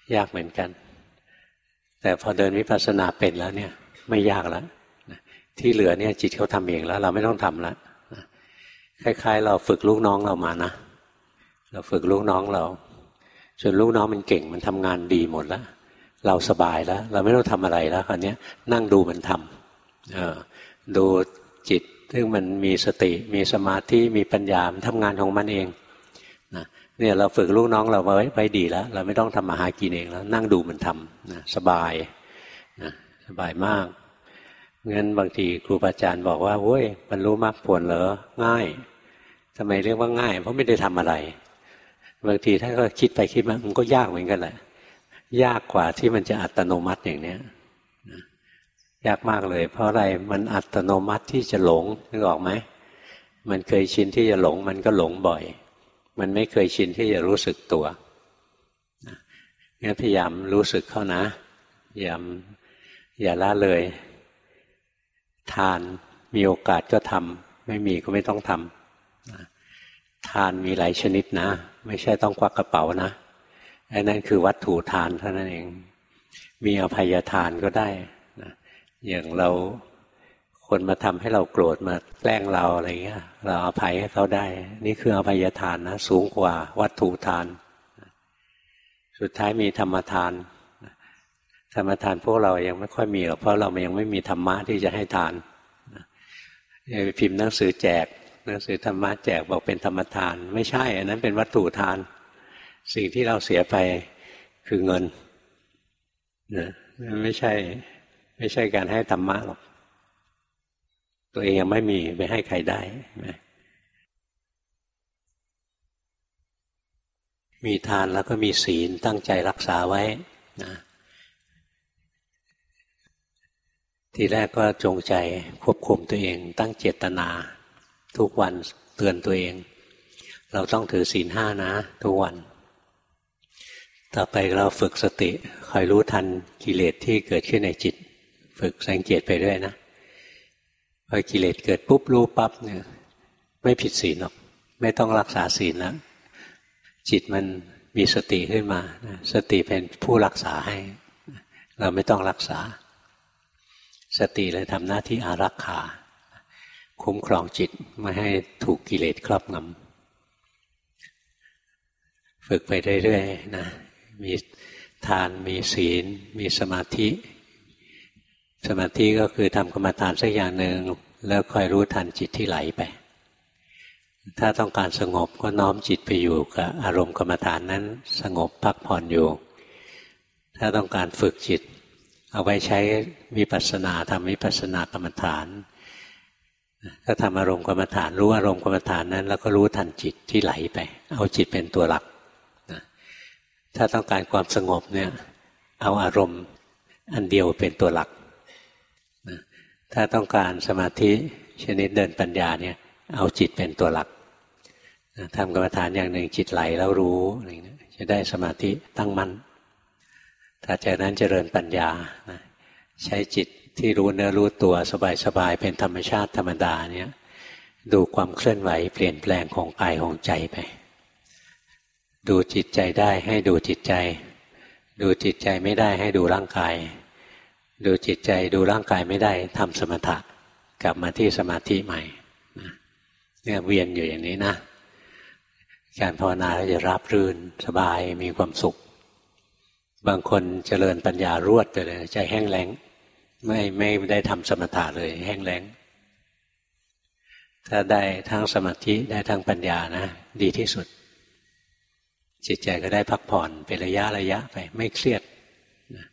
ยากเหมือนกันแต่พอเดินวิปัสสนาเป็นแล้วเนี่ยไม่ยากแล้วที่เหลือเนี่ยจิตเขาทำเองแล้วเราไม่ต้องทำแล้วคล้ายๆเราฝึกลูกน้องเรามานะเราฝึกลูกน้องเราจนลูกน้องมันเก่งมันทำงานดีหมดแล้วเราสบายแล้วเราไม่ต้องทำอะไรแล้วคราวนี้นั่งดูมันทำดูจิตซึ่งมันมีสติมีสมาธิมีปัญญามันทำงานของมันเองนะเนี่ยเราฝึกลูกน้องเราไว้ไว้ดีแล้วเราไม่ต้องทำมาหากินเองแล้วนั่งดูมันทำนะสบายนะสบายมากงั้นบางทีครูบาอาจารย์บอกว่าโอ้ยบรรลุมรรคผลเหรอง่ายทำไมเรียกว่าง่ายเพราะไม่ได้ทำอะไรบางทีถ้าก็คิดไปคิดมามันก็ยากเหมือนกันแหละยากกว่าที่มันจะอัตโนมัติอย่างเนี้ยนะยากมากเลยเพราะอะไรมันอัตโนมัติที่จะหลงนึกออกไหมมันเคยชินที่จะหลงมันก็หลงบ่อยมันไม่เคยชินที่จะรู้สึกตัวนะงั้นพยายามรู้สึกเข้านะอย่าอย่าละเลยทานมีโอกาสก็ทำไม่มีก็ไม่ต้องทำนะทานมีหลายชนิดนะไม่ใช่ต้องควักกระเป๋านะไอ้นั่นคือวัตถุทานเท่านั้นเองมีอภัยทานก็ได้นะอย่างเราคนมาทำให้เราโกรธมาแกล้งเราอะไรเงี้ยเราอภัยให้เขาได้นี่คืออภัยทานนะสูงกว่าวัตถุทานสุดท้ายมีธรรมทานธรรมทานพวกเรายังไม่ค่อยมีหรอกเพราะเรายังไม่มีธรรมะที่จะให้ทานไปพิมพ์หนังสือแจกหนังสือธรรมะแจกบอกเป็นธรรมทานไม่ใช่อันนั้นเป็นวัตถุทานสิ่งที่เราเสียไปคือเงินนะไม่ใช่ไม่ใช่การให้ธรรมะหรอกตัวเองยังไม่มีไปให้ใครได้มีทานแล้วก็มีศีลตั้งใจรักษาไว้นะทีแรกก็จงใจควบคุมตัวเองตั้งเจตนาทุกวันเตือนตัวเองเราต้องถือศีลห้านะทุกวันต่อไปเราฝึกสติคอยรู้ทันกิเลสที่เกิดขึ้นในจิตฝึกสังเกตไปด้วยนะพอกิเลสเกิดปุ๊บรู้ปั๊บเนี่ยไม่ผิดศีลหรอกไม่ต้องรักษาศีลแล้วจิตมันมีสติขึ้นมาสติเป็นผู้รักษาให้เราไม่ต้องรักษาสติเลยทำหน้าที่อารักขาคุ้มครองจิตไม่ให้ถูกกิเลสครอบงำฝึกไปเรื่อยๆนะมีทานมีศีลมีสมาธิสมาธิก็คือทำกรรมฐานสักอย่างหนึ่งแล้วคอยรู้ทันจิตที่ไหลไปถ้าต้องการสงบก็น้อมจิตไปอยู่กับอารมณ์กรรมฐานนั้นสงบพักผ่อนอยู่ถ้าต้องการฝึกจิตเอาไว้ใช้วิปัสสนาทำวิปัสสนากรรมฐานก็ทำอารมณ์กรรมฐานรู้อารมณ์กรรมฐานนั้นแล้วก็รู้ทันจิตที่ไหลไปเอาจิตเป็นตัวหลักนะถ้าต้องการความสงบเนี่ยเอาอารมณ์อันเดียวเป็นตัวหลักนะถ้าต้องการสมาธิชนิดเดินปัญญาเนี่ยเอาจิตเป็นตัวหลักนะทำกรรมฐานอย่างหนึ่งจิตไหลแล้วรู้อะไรเงี้ยจะได้สมาธิตั้งมั่นถ้าจากนั้นเจริญปัญญานะใช้จิตที่รู้เนื้อรู้ตัวสบายๆเป็นธรรมชาติธรรมดาเนี่ยดูความเคลื่อนไหวเปลี่ยนแปลงของกายของใจไปดูจิตใจได้ให้ดูจิตใจดูจิตใจไม่ได้ให้ดูร่างกายดูจิตใจดูร่างกายไม่ได้ทำสมถะกลับมาที่สมาธิใหม่นะเนี่ยเวียนอยู่อย่างนี้นะการภาวนาจะราบรื่นสบายมีความสุขบางคนเจริญปัญญารวดไปเลยใจแห้งแล้งไม่ไม่ได้ทำสมถะเลยแห้งแล้งถ้าได้ทั้งสมาธิได้ทั้งปัญญานะดีที่สุดจิตใจก็ได้พักผ่อนเป็นระยะระยะไปไม่เครียดนะ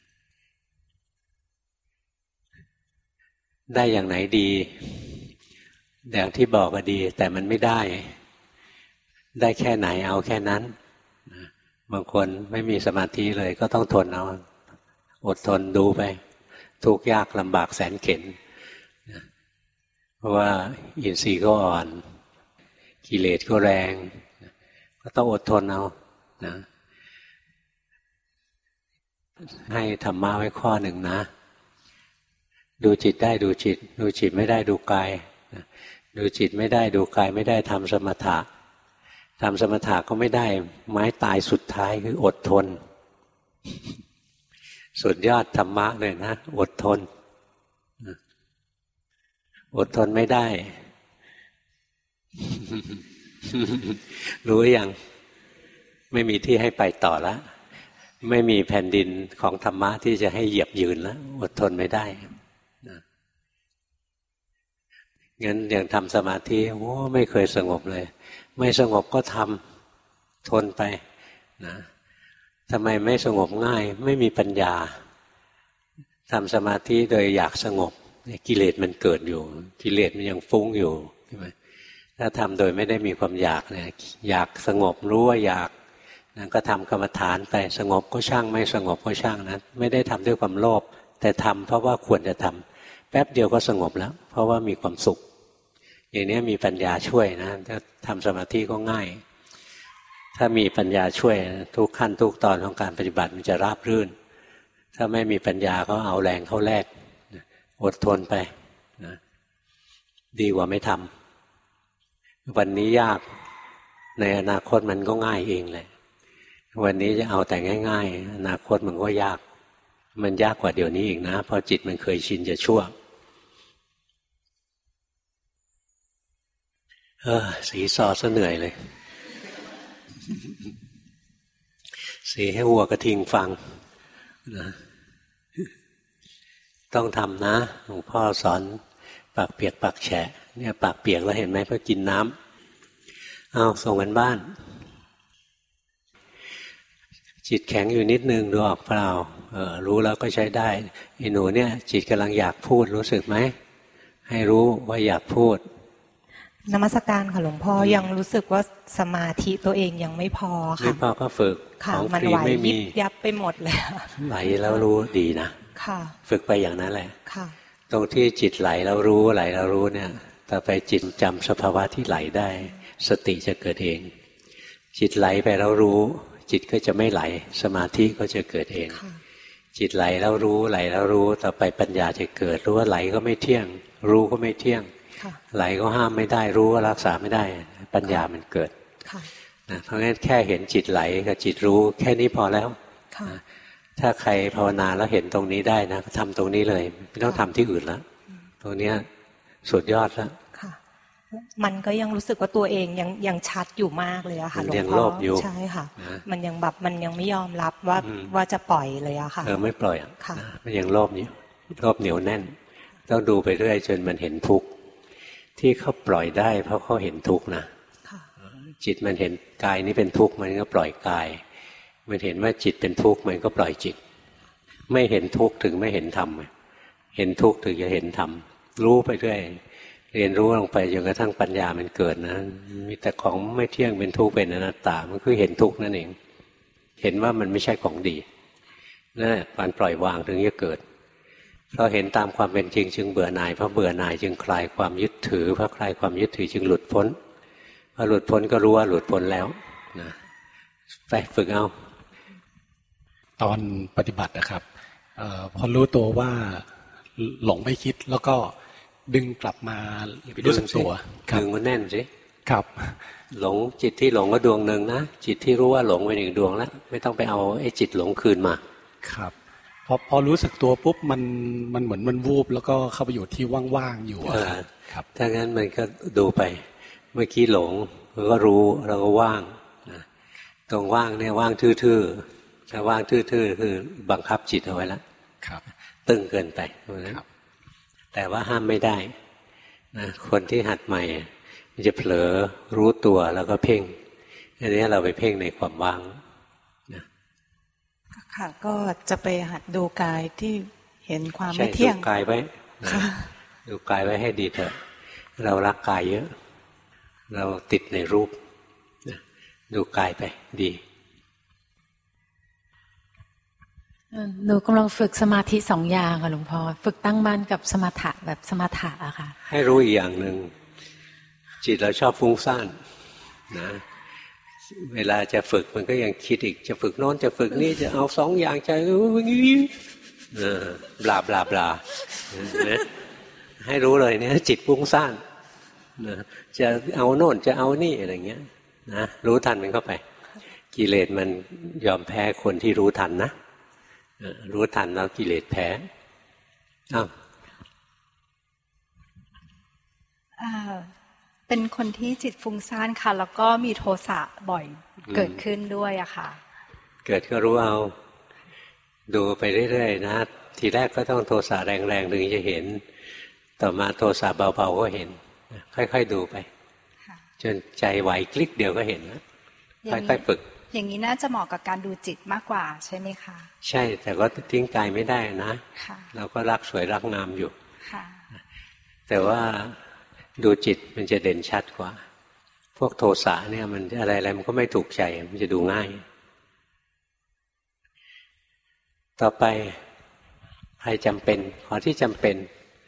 ได้อย่างไหนดีอย่างที่บอกก็ดีแต่มันไม่ได้ได้แค่ไหนเอาแค่นั้นนะบางคนไม่มีสมาธิเลยก็ต้องทนเอาอดทนดูไปทุกข์ยากลำบากแสนเข็ญนะเพราะว่าอินทรีย์ก็อ่อนกิเลสก็แรงนะก็ต้องอดทนเอานะให้ธรรมะไว้ข้อหนึ่งนะดูจิตได้ดูจิตดูจิตไม่ได้ดูกายนะดูจิตไม่ได้ดูกายไม่ได้ทำสมถะทำสมถะก็ไม่ได้ไม้ตายสุดท้ายคืออดทนสุดยอดธรรมะเลยนะอดทนอดทนไม่ได้ รู้ยังไม่มีที่ให้ไปต่อแล้วไม่มีแผ่นดินของธรรมะที่จะให้เหยียบยืนแล้วอดทนไม่ได้นะงั้นอย่างทำสมาธิโอ้ไม่เคยสงบเลยไม่สงบก็ทำทนไปนะทำไมไม่สงบง่ายไม่มีปัญญาทำสมาธิโดยอยากสงบกิเลสมันเกิดอยู่กิเลสมันยังฟุ้งอยู่ใช่ไหมถ้าทำโดยไม่ได้มีความอยากเนี่ยอยากสงบรู้ว่าอยากนะก็ทำกรรมฐานไปสงบก็ช่างไม่สงบก็ช่างนะไม่ได้ทำด้วยความโลภแต่ทำเพราะว่าควรจะทำแป๊บเดียวก็สงบแล้วเพราะว่ามีความสุขอย่างนี้มีปัญญาช่วยนะถ้าทำสมาธิก็ง่ายถ้ามีปัญญาช่วยทุกขั้นทุกตอนของการปฏิบัติมันจะราบรื่นถ้าไม่มีปัญญาก็เอาแรงเข้าแลกอดทนไปนะดีกว่าไม่ทำวันนี้ยากในอนาคตมันก็ง่ายเองเลยวันนี้จะเอาแต่ง่ายๆอนาคตมันก็ยากมันยากกว่าเดี๋ยวนี้อีกนะเพราะจิตมันเคยชินจะชั่วเออสีซอซะเหนื่อยเลยสีให้วัวกระทิงฟังนะต้องทำนะหลวงพ่อสอนปากเปียกปากแฉะเนี่ยปากเปียกแล้วเห็นไหมเพราะกินน้ำเอาส่งกันบ้านจิตแข็งอยู่นิดนึงดูออกเปล่าเออรู้แล้วก็ใช้ได้ไอ้หนูเนี่ยจิตกำลังอยากพูดรู้สึกไหมให้รู้ว่าอยากพูดนมัสการค่ะหลวงพ่อยังรู้สึกว่าสมาธิตัวเองยังไม่พอค่ะไม่พอก็ฝึกของฟรีไม่มียับไปหมดเลยไหลแล้วรู้ดีนะค่ะฝึกไปอย่างนั้นแหละค่ะตรงที่จิตไหลแล้วรู้ไหลแล้วรู้เนี่ยต่อไปจิตจำสภาวะที่ไหลได้สติจะเกิดเองจิตไหลไปแล้วรู้จิตก็จะไม่ไหลสมาธิก็จะเกิดเองจิตไหลแล้วรู้ไหลแล้วรู้ต่อไปปัญญาจะเกิดรู้ว่าไหลก็ไม่เที่ยงรู้ก็ไม่เที่ยงไหลก็ห้ามไม่ได้รู้ว่ารักษาไม่ได้ปัญญามันเกิดนะเพราะงั้นแค่เห็นจิตไหลกับจิตรู้แค่นี้พอแล้วนะถ้าใครภาวนาแล้วเห็นตรงนี้ได้นะทำตรงนี้เลยไม่ต้องทำที่อื่นแล้วตรงนี้สุดยอดแล้วมันก็ยังรู้สึกว่าตัวเองยังยังชัดอยู่มากเลยอะค่ะหลวงพ่อใช่ค่ะมันยังแบบมันยังไม่ยอมรับว่าว่าจะปล่อยเลยอะค่ะเออไม่ปล่อยอ่ะมันยังโลภอยู่โลภเหนียวแน่นต้องดูไปเรื่อยจนมันเห็นทุกข์ที่เขาปล่อยได้เพราะเขาเห็นทุกข์นะจิตมันเห็นกายนี้เป็นทุกข์มันก็ปล่อยกายมันเห็นว่าจิตเป็นทุกข์มันก็ปล่อยจิตไม่เห็นทุกข์ถึงไม่เห็นธรรมเห็นทุกข์ถึงจะเห็นธรรมรู้ไปเรื่อยเรียนรู้ลงไปจนกระทั่งปัญญามันเกิดนะมีแต่ของไม่เที่ยงเป็นทุกข์เป็นอนัตตามันคือเห็นทุกข์นั่นเองเห็นว่ามันไม่ใช่ของดีนั่นแหละการปล่อยวางถึงจะเกิดเพราะเห็นตามความเป็นจริงจึงเบื่อหน่ายเพราะเบื่อหน่ายจึงคลายความยึดถือเพราะคลายความยึดถือจึงหลุดพ้นพอหลุดพ้นก็รู้ว่าหลุดพ้นแล้วนะไปฝึกเอาตอนปฏิบัตินะครับออพอรู้ตัวว่าหลงไม่คิดแล้วก็ดึงกลับมารู้สึกตัวดึงมันแน่นสิครับหลงจิตที่หลงก็ดวงหนึ่งนะจิตที่รู้ว่าหลงเป็นอีกดวงแล้วไม่ต้องไปเอาไอ้จิตหลงคืนมาครับพอพอรู้สึกตัวปุ๊บมันมันเหมือนมันวูบแล้วก็เข้าไปอยู่ที่ว่างๆอยู่ครับถ้างั้นมันก็ดูไปเมื่อกี้หลงก็รู้เราก็ว่างนะตรงว่างเนี่ยว่างทื่อๆถ้าว่างทื่อๆคือบังคับจิตเอาไว้แล้วครับตึงเกินไปครับแต่ว่าห้ามไม่ได้นะคนที่หัดใหม่มันจะเผลอรู้ตัวแล้วก็เพ่งอันนี้เราไปเพ่งในความว่างนะค่ะก็จะไปหัดดูกายที่เห็นความไม่เที่ยงดูกายไว้ดูกายไว้ให้ดีเถอะเรารักกายเยอะเราติดในรูปนะดูกายไปดีหนูกำลังฝึกสมาธิสองอย่างค่ะหลวงพ่อฝึกตั้งมั่นกับสมถะแบบสมถะอะค่ะให้รู้อีกอย่างหนึ่งจิตเราชอบฟุ้งซ่านนะเวลาจะฝึกมันก็ยังคิดอีกจะฝึกโน้นจะฝึกนี่จะเอาสองอย่างจะบลาบลาบลานะให้รู้เลยเนี่ยจิตฟุ้งซ่านนะจะเอาโน่นจะเอานี่อะไรเงี้ยนะรู้ทันมันเข้าไปกิเลสมันยอมแพ้คนที่รู้ทันนะรู้ทันแล้วกิเลสแพ้อ้าวเป็นคนที่จิตฟุ้งซ่านค่ะแล้วก็มีโทสะบ่อยเกิดขึ้นด้วยอะค่ะเกิดก็รู้เอาดูไปเรื่อยๆนะทีแรกก็ต้องโทสะแรงๆถึงจะเห็นต่อมาโทสะเบาๆก็เห็นค่อยๆดูไปจนใจไหวคลิกเดียวก็เห็นแล้วค่อยๆฝึกอย่างนี้น่าจะเหมาะกับการดูจิตมากกว่าใช่ไหมคะใช่แต่ก็ทิ้งกายไม่ได้นะเราก็รักสวยรักงามอยู่แต่ว่าดูจิตมันจะเด่นชัดกว่าพวกโทสะเนี่ยมันอะไรๆมันก็ไม่ถูกใจมันจะดูง่ายต่อไปใครจำเป็นขอที่จำเป็น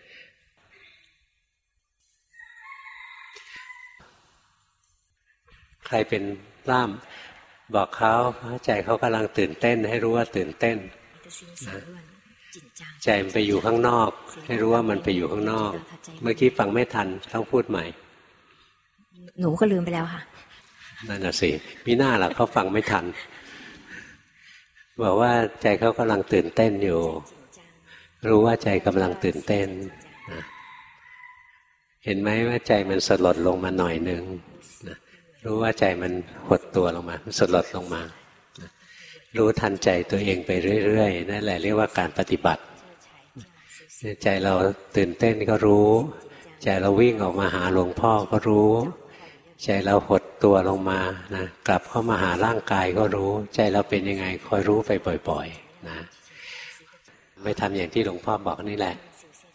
ใครเป็นล่ามบอกเขาใจเขากำลังตื่นเต้นให้รู้ว่าตื่นเต้นนะใจมันไปอยู่ข้างนอกให้รู้ว่ามันไปอยู่ข้างนอกเมื่อกี้ฟังไม่ทันต้องพูดใหม่หนูก็ลืมไปแล้วค่ะนั่นน่ะสิมีหน้าล่ะเขาฟังไม่ทันบอกว่าใจเขากำลังตื่นเต้นอยู่รู้ว่าใจกำลังตื่นเต้นนะเห็นไหมว่าใจมันสลดลงมาหน่อยนึงนะรู้ว่าใจมันหดตัวลงมามันสลดลงมานะรู้ทันใจตัวเองไปเรื่อยๆนั่นแหละเรียกว่าการปฏิบัติใจเราตื่นเต้นก็รู้ใจเราวิ่งออกมาหาหลวงพ่อก็รู้ใจเราหดตัวลงมานะกลับเข้ามาหาร่างกายก็รู้ใจเราเป็นยังไงคอยรู้ไปบ่อยๆนะไม่ทำอย่างที่หลวงพ่อบอกนี่แหละ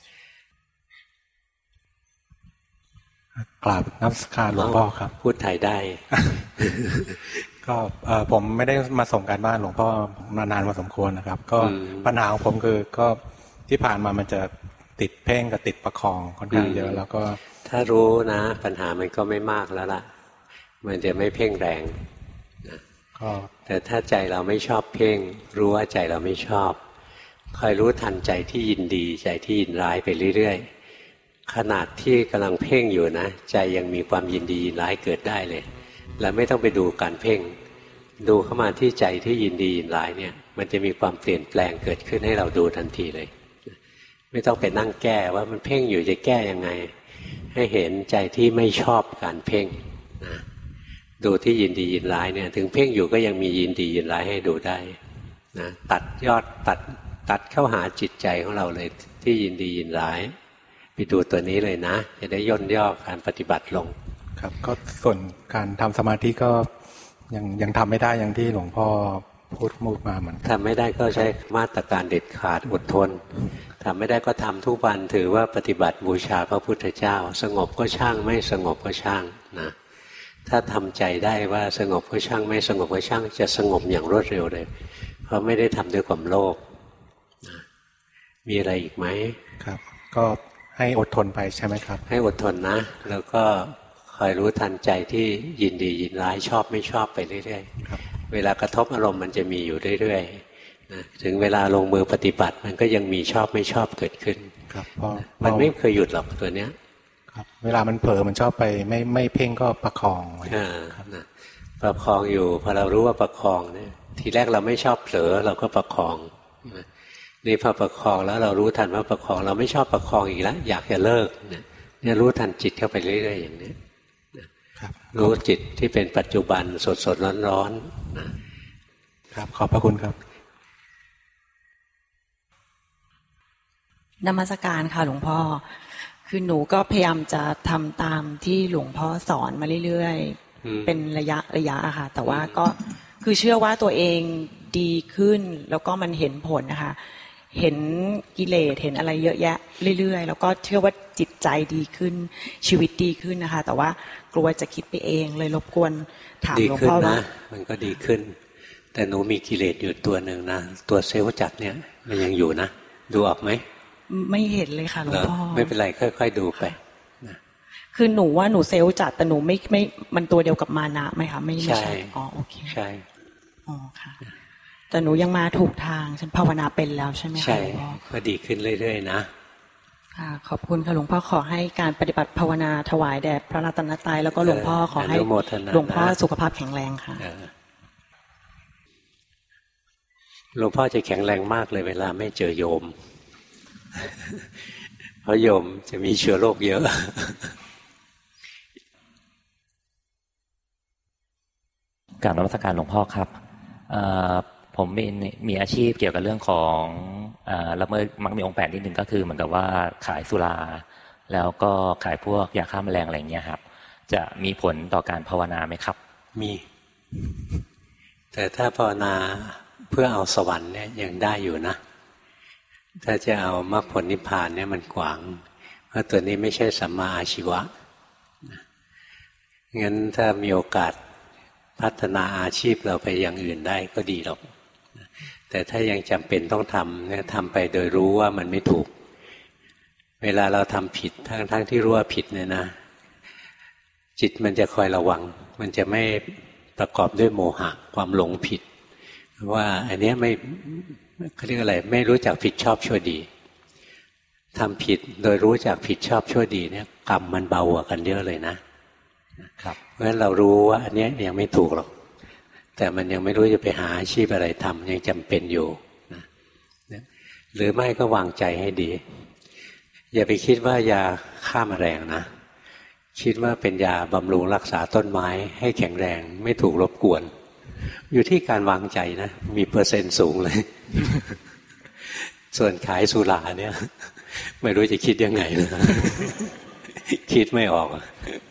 กราบนับสการหลวงพ่อครับพูดไทยได้ก็ผมไม่ได้มาส่งการบ้านหลวงพ่อนานๆมาสมควรนะครับก็ปัญหาของผมคือก็ที่ผ่านมามันจะติดเพ่งกับติดประคองค่อนข้างเยอะแล้วก็ถ้ารู้นะปัญหามันก็ไม่มากแล้วล่ะมันจะไม่เพ่งแรงนะก็แต่ถ้าใจเราไม่ชอบเพ่งรู้ว่าใจเราไม่ชอบคอยรู้ทันใจที่ยินดีใจที่ยินร้ายไปเรื่อยๆขนาดที่กำลังเพ่งอยู่นะใจยังมีความยินดียินร้ายเกิดได้เลยแล้วไม่ต้องไปดูการเพ่งดูเข้ามาที่ใจที่ยินดียินร้ายเนี่ยมันจะมีความเปลี่ยนแปลงเกิดขึ้นให้เราดูทันทีเลยไม่ต้องไปนั่งแก้ว่ามันเพ่งอยู่จะแก้ยังไงให้เห็นใจที่ไม่ชอบการเพ่งนะดูที่ยินดียินร้ายเนี่ยถึงเพ่งอยู่ก็ยังมียินดียินร้ายให้ดูได้นะตัดยอดตัดตัดเข้าหาจิตใจของเราเลยที่ยินดียินร้ายไปดูตัวนี้เลยนะจะได้ย่นย่อการปฏิบัติลงครับก็ส่วนการทำสมาธิก็ยังยังทำไม่ได้อย่างที่หลวงพ่อพูดมูดมาเหมือนทำไม่ได้ก็ใช้มาตรการเด็ดขาดอดทนทำไม่ได้ก็ทำทุกวันถือว่าปฏิบัติบูชาพระพุทธเจ้าสงบก็ช่างไม่สงบก็ช่างนะถ้าทำใจได้ว่าสงบก็ช่างไม่สงบก็ช่างจะสงบอย่างรวดเร็วเลยเพราะไม่ได้ทำด้วยความโลภนะมีอะไรอีกไหมครับก็ให้อดทนไปใช่ไหมครับให้อดทนนะแล้วก็คอยรู้ทันใจที่ยินดียินร้ายชอบไม่ชอบไปเรื่อยๆเวลากระทบอารมณ์มันจะมีอยู่เรื่อยๆนะถึงเวลาลงมือปฏิบัติมันก็ยังมีชอบไม่ชอบเกิดขึ้นครับมันไม่เคยหยุดหรอกตัวเนี้ยครับเวลามันเผลอมันชอบไปไม่ไม่เพ่งก็ประคองอ่านะประคองอยู่พอเรารู้ว่าประคองเนี่ยทีแรกเราไม่ชอบเผลอเราก็ประคองนี่พอประคองแล้วเรารู้ทันว่าประคองเราไม่ชอบประคองอีกแล้วอยากจะเลิกเนี่ยเนี่ยรู้ทันจิตเข้าไปเรื่อยๆอย่างนี้รู้จิตที่เป็นปัจจุบันสดๆร้อนๆนะครับขอบพระคุณครับนมัสการค่ะหลวงพ่อคือหนูก็พยายามจะทำตามที่หลวงพ่อสอนมาเรื่อยๆเป็นระยะระยะค่ะแต่ว่าก็คือเชื่อว่าตัวเองดีขึ้นแล้วก็มันเห็นผลนะคะเห็นกิเลสเห็นอะไรเยอะแยะเรื่อยๆแล้วก็เชื่อว่าจิตใจดีขึ้นชีวิตดีขึ้นนะคะแต่ว่ากลัวจะคิดไปเองเลยรบกวนถามหลวงพ่อว่ามันก็ดีขึ้นแต่หนูมีกิเลสอยู่ตัวหนึ่งนะตัวเซลล์จัดเนี่ยมันยังอยู่นะดูออกไหมไม่เห็นเลยค่ะหลวงพ่อไม่เป็นไรค่อยๆดูไปคือหนูว่าหนูเซลล์จัดแต่หนูไม่ไม่มันตัวเดียวกับมานะไหมคะไม่ใช่อ๋อโอเคใช่อ๋อค่ะแต่หนูยังมาถูกทางฉันภาวนาเป็นแล้วใช่ไหมคะใช่ก็ดีขึ้นเรื่อยๆนะค่ะขอบคุณค่ะหลวงพ่อขอให้การปฏิบัติภาวนาถวายแด่พระรัตนตรัยแล้วก็หลวงพ่อขอให้หลวงพ่อสุขภาพแข็งแรงค่ะหลวงพ่อจะแข็งแรงมากเลยเวลาไม่เจอโยมเพราะโยมจะมีเชื้อโรคเยอะกราบนมัสการหลวงพ่อครับผมมีมีอาชีพเกี่ยวกับเรื่องของแล้วเมื่อมักมีองค์แปดนิดนึงก็คือเหมือนกับว่าขายสุราแล้วก็ขายพวกยาฆ่าแมลงอะไรอย่างเงี้ยครับจะมีผลต่อการภาวนาไหมครับมีแต่ถ้าภาวนาเพื่อเอาสวรรค์เนี่ยยังได้อยู่นะถ้าจะเอามรรคผลนิพพานเนี่ยมันขวางเพราะตัวนี้ไม่ใช่สัมมาอาชีวะงั้นถ้ามีโอกาสพัฒนาอาชีพเราไปอย่างอื่นได้ก็ดีหรอกแต่ถ้ายังจำเป็นต้องทำเนี่ยทำไปโดยรู้ว่ามันไม่ถูกเวลาเราทำผิดทั้งทั้งที่รู้ว่าผิดเนี่ยนะจิตมันจะคอยระวังมันจะไม่ประกอบด้วยโมหะความหลงผิดว่าอันนี้ไม่เขาเรียกอะไรไม่รู้จักผิดชอบชั่วดีทำผิดโดยรู้จักผิดชอบชั่วดีเนี่ยกรรมมันเบากว่ากันเยอะเลยนะครับเพราะฉะนั้นเรารู้ว่าอันนี้ยังไม่ถูกหรอกแต่มันยังไม่รู้จะไปหาอาชีพอะไรทำยังจำเป็นอยู่นะหรือไม่ก็วางใจให้ดีอย่าไปคิดว่ายาฆ่าแมลงนะคิดว่าเป็นยาบำรุงรักษาต้นไม้ให้แข็งแรงไม่ถูกรบกวนอยู่ที่การวางใจนะมีเปอร์เซ็นต์สูงเลย ส่วนขายสุราเนี่ยไม่รู้จะคิดยังไงนะ คิดไม่ออก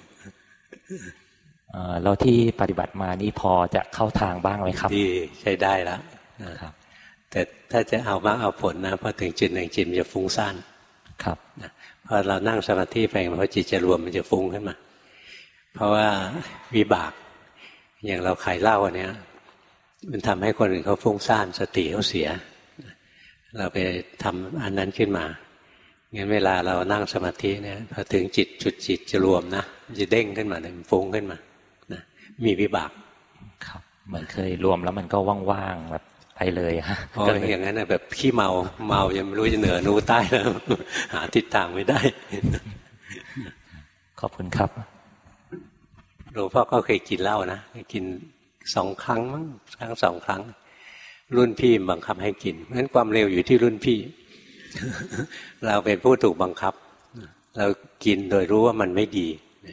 แล้วที่ปฏิบัติมานี่พอจะเข้าทางบ้างไหมครับดีใช้ได้แล้วนะครับแต่ถ้าจะเอามากเอาผลนะพอถึงจุดหนึ่งจิตมันจะฟุ้งซ่านครับนะพอเรานั่งสมาธิไปพอจิตจะรวมมันจะฟุ้งขึ้นมาเพราะว่าวิบากอย่างเราขายเหล้าอันเนี้ยมันทำให้คนอื่นเขาฟุ้งซ่านสติเขาเสียเราไปทำอันนั้นขึ้นมางั้นเวลาเรานั่งสมาธิเนี่ยพอถึงจิตจุดจิตจะรวมนะจะเด้งขึ้นมาเนี่ยฟุ้งขึ้นมานะมีวิบากครับเหมือนเคยรวมแล้วมันก็ว่างๆแบบไปเลยฮะก็อย่างนั้นนะแบบขี้เมาเมายังไม่รู้จะเหนือนูใต้แล้วหาทิศทางไม่ได้ขอบคุณครับหลวงพ่อก็เคยกินเหล้านะกินสองครั้งมั้งครั้งสองครั้งรุ่นพี่บังคับให้กินเพราะฉะนั้นความเร็วอยู่ที่รุ่นพี่เราเป็นผู้ถูกบังคับเรากินโดยรู้ว่ามันไม่ดี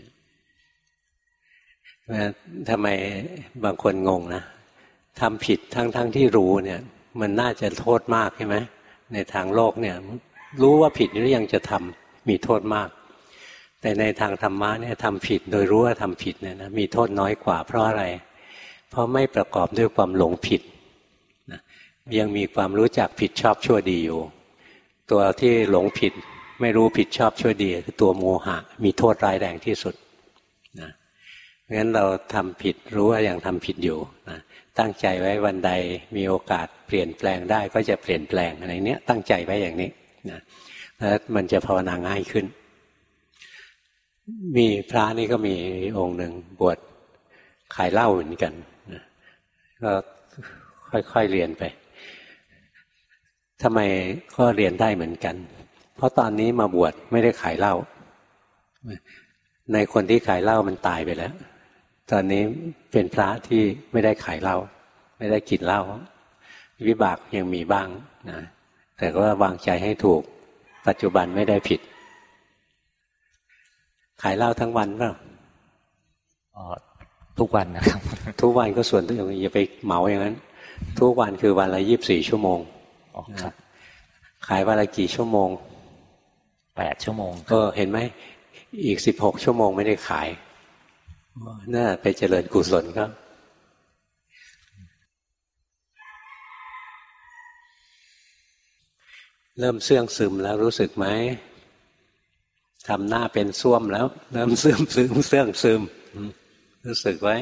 ทำไมบางคนงงนะทำผิดทั้งๆ ท, ที่รู้เนี่ยมันน่าจะโทษมากใช่ไหมในทางโลกเนี่ยรู้ว่าผิดแล้วยังจะทำมีโทษมากแต่ในทางธรรมะเนี่ยทำผิดโดยรู้ว่าทำผิดเนี่ยนะมีโทษน้อยกว่าเพราะอะไรเพราะไม่ประกอบด้วยความหลงผิดนะยังมีความรู้จักผิดชอบชั่วดีอยู่ตัวที่หลงผิดไม่รู้ผิดชอบชั่วดีคือตัวโมหะมีโทษร้ายแรงที่สุดนะงั้นเราทำผิดรู้ว่ายังทำผิดอยู่นะตั้งใจไว้วันใดมีโอกาสเปลี่ยนแปลงได้ก็จะเปลี่ยนแปลงอะไรเนี้ยตั้งใจไว้อย่างนี้นะแล้วมันจะภาวนาง่ายขึ้นมีพระนี่ก็มีองค์หนึ่งบวชขายเหล้าเหมือนกันนะก็ค่อยๆเรียนไปทำไมก็เรียนได้เหมือนกันเพราะตอนนี้มาบวชไม่ได้ขายเหล้าในคนที่ขายเหล้ามันตายไปแล้วตอนนี้เป็นพระที่ไม่ได้ขายเหล้าไม่ได้กินเหล้าวิบากยังมีบ้างนะแต่ก็วางใจให้ถูกปัจจุบันไม่ได้ผิดขายเหล้าทั้งวันเปล่าอ๋อทุกวันนะครับทุกวันก็ส่วนตัวอย่าไปเหมาอย่างนั้นทุกวันคือวันละยี่สิบสี่ชั่วโมงอ๋อครับขายวันละกี่ชั่วโมงแปดชั่วโมงก็เห็นไหมอีกสิบหกชั่วโมงไม่ได้ขายน่าไปเจริญกุศลครับเริ่มเสื่องซึมแล้วรู้สึกไหมทำหน้าเป็นส้วมแล้วเริ่มเสื่อมซึมเสื่องซึมรู้สึกไว้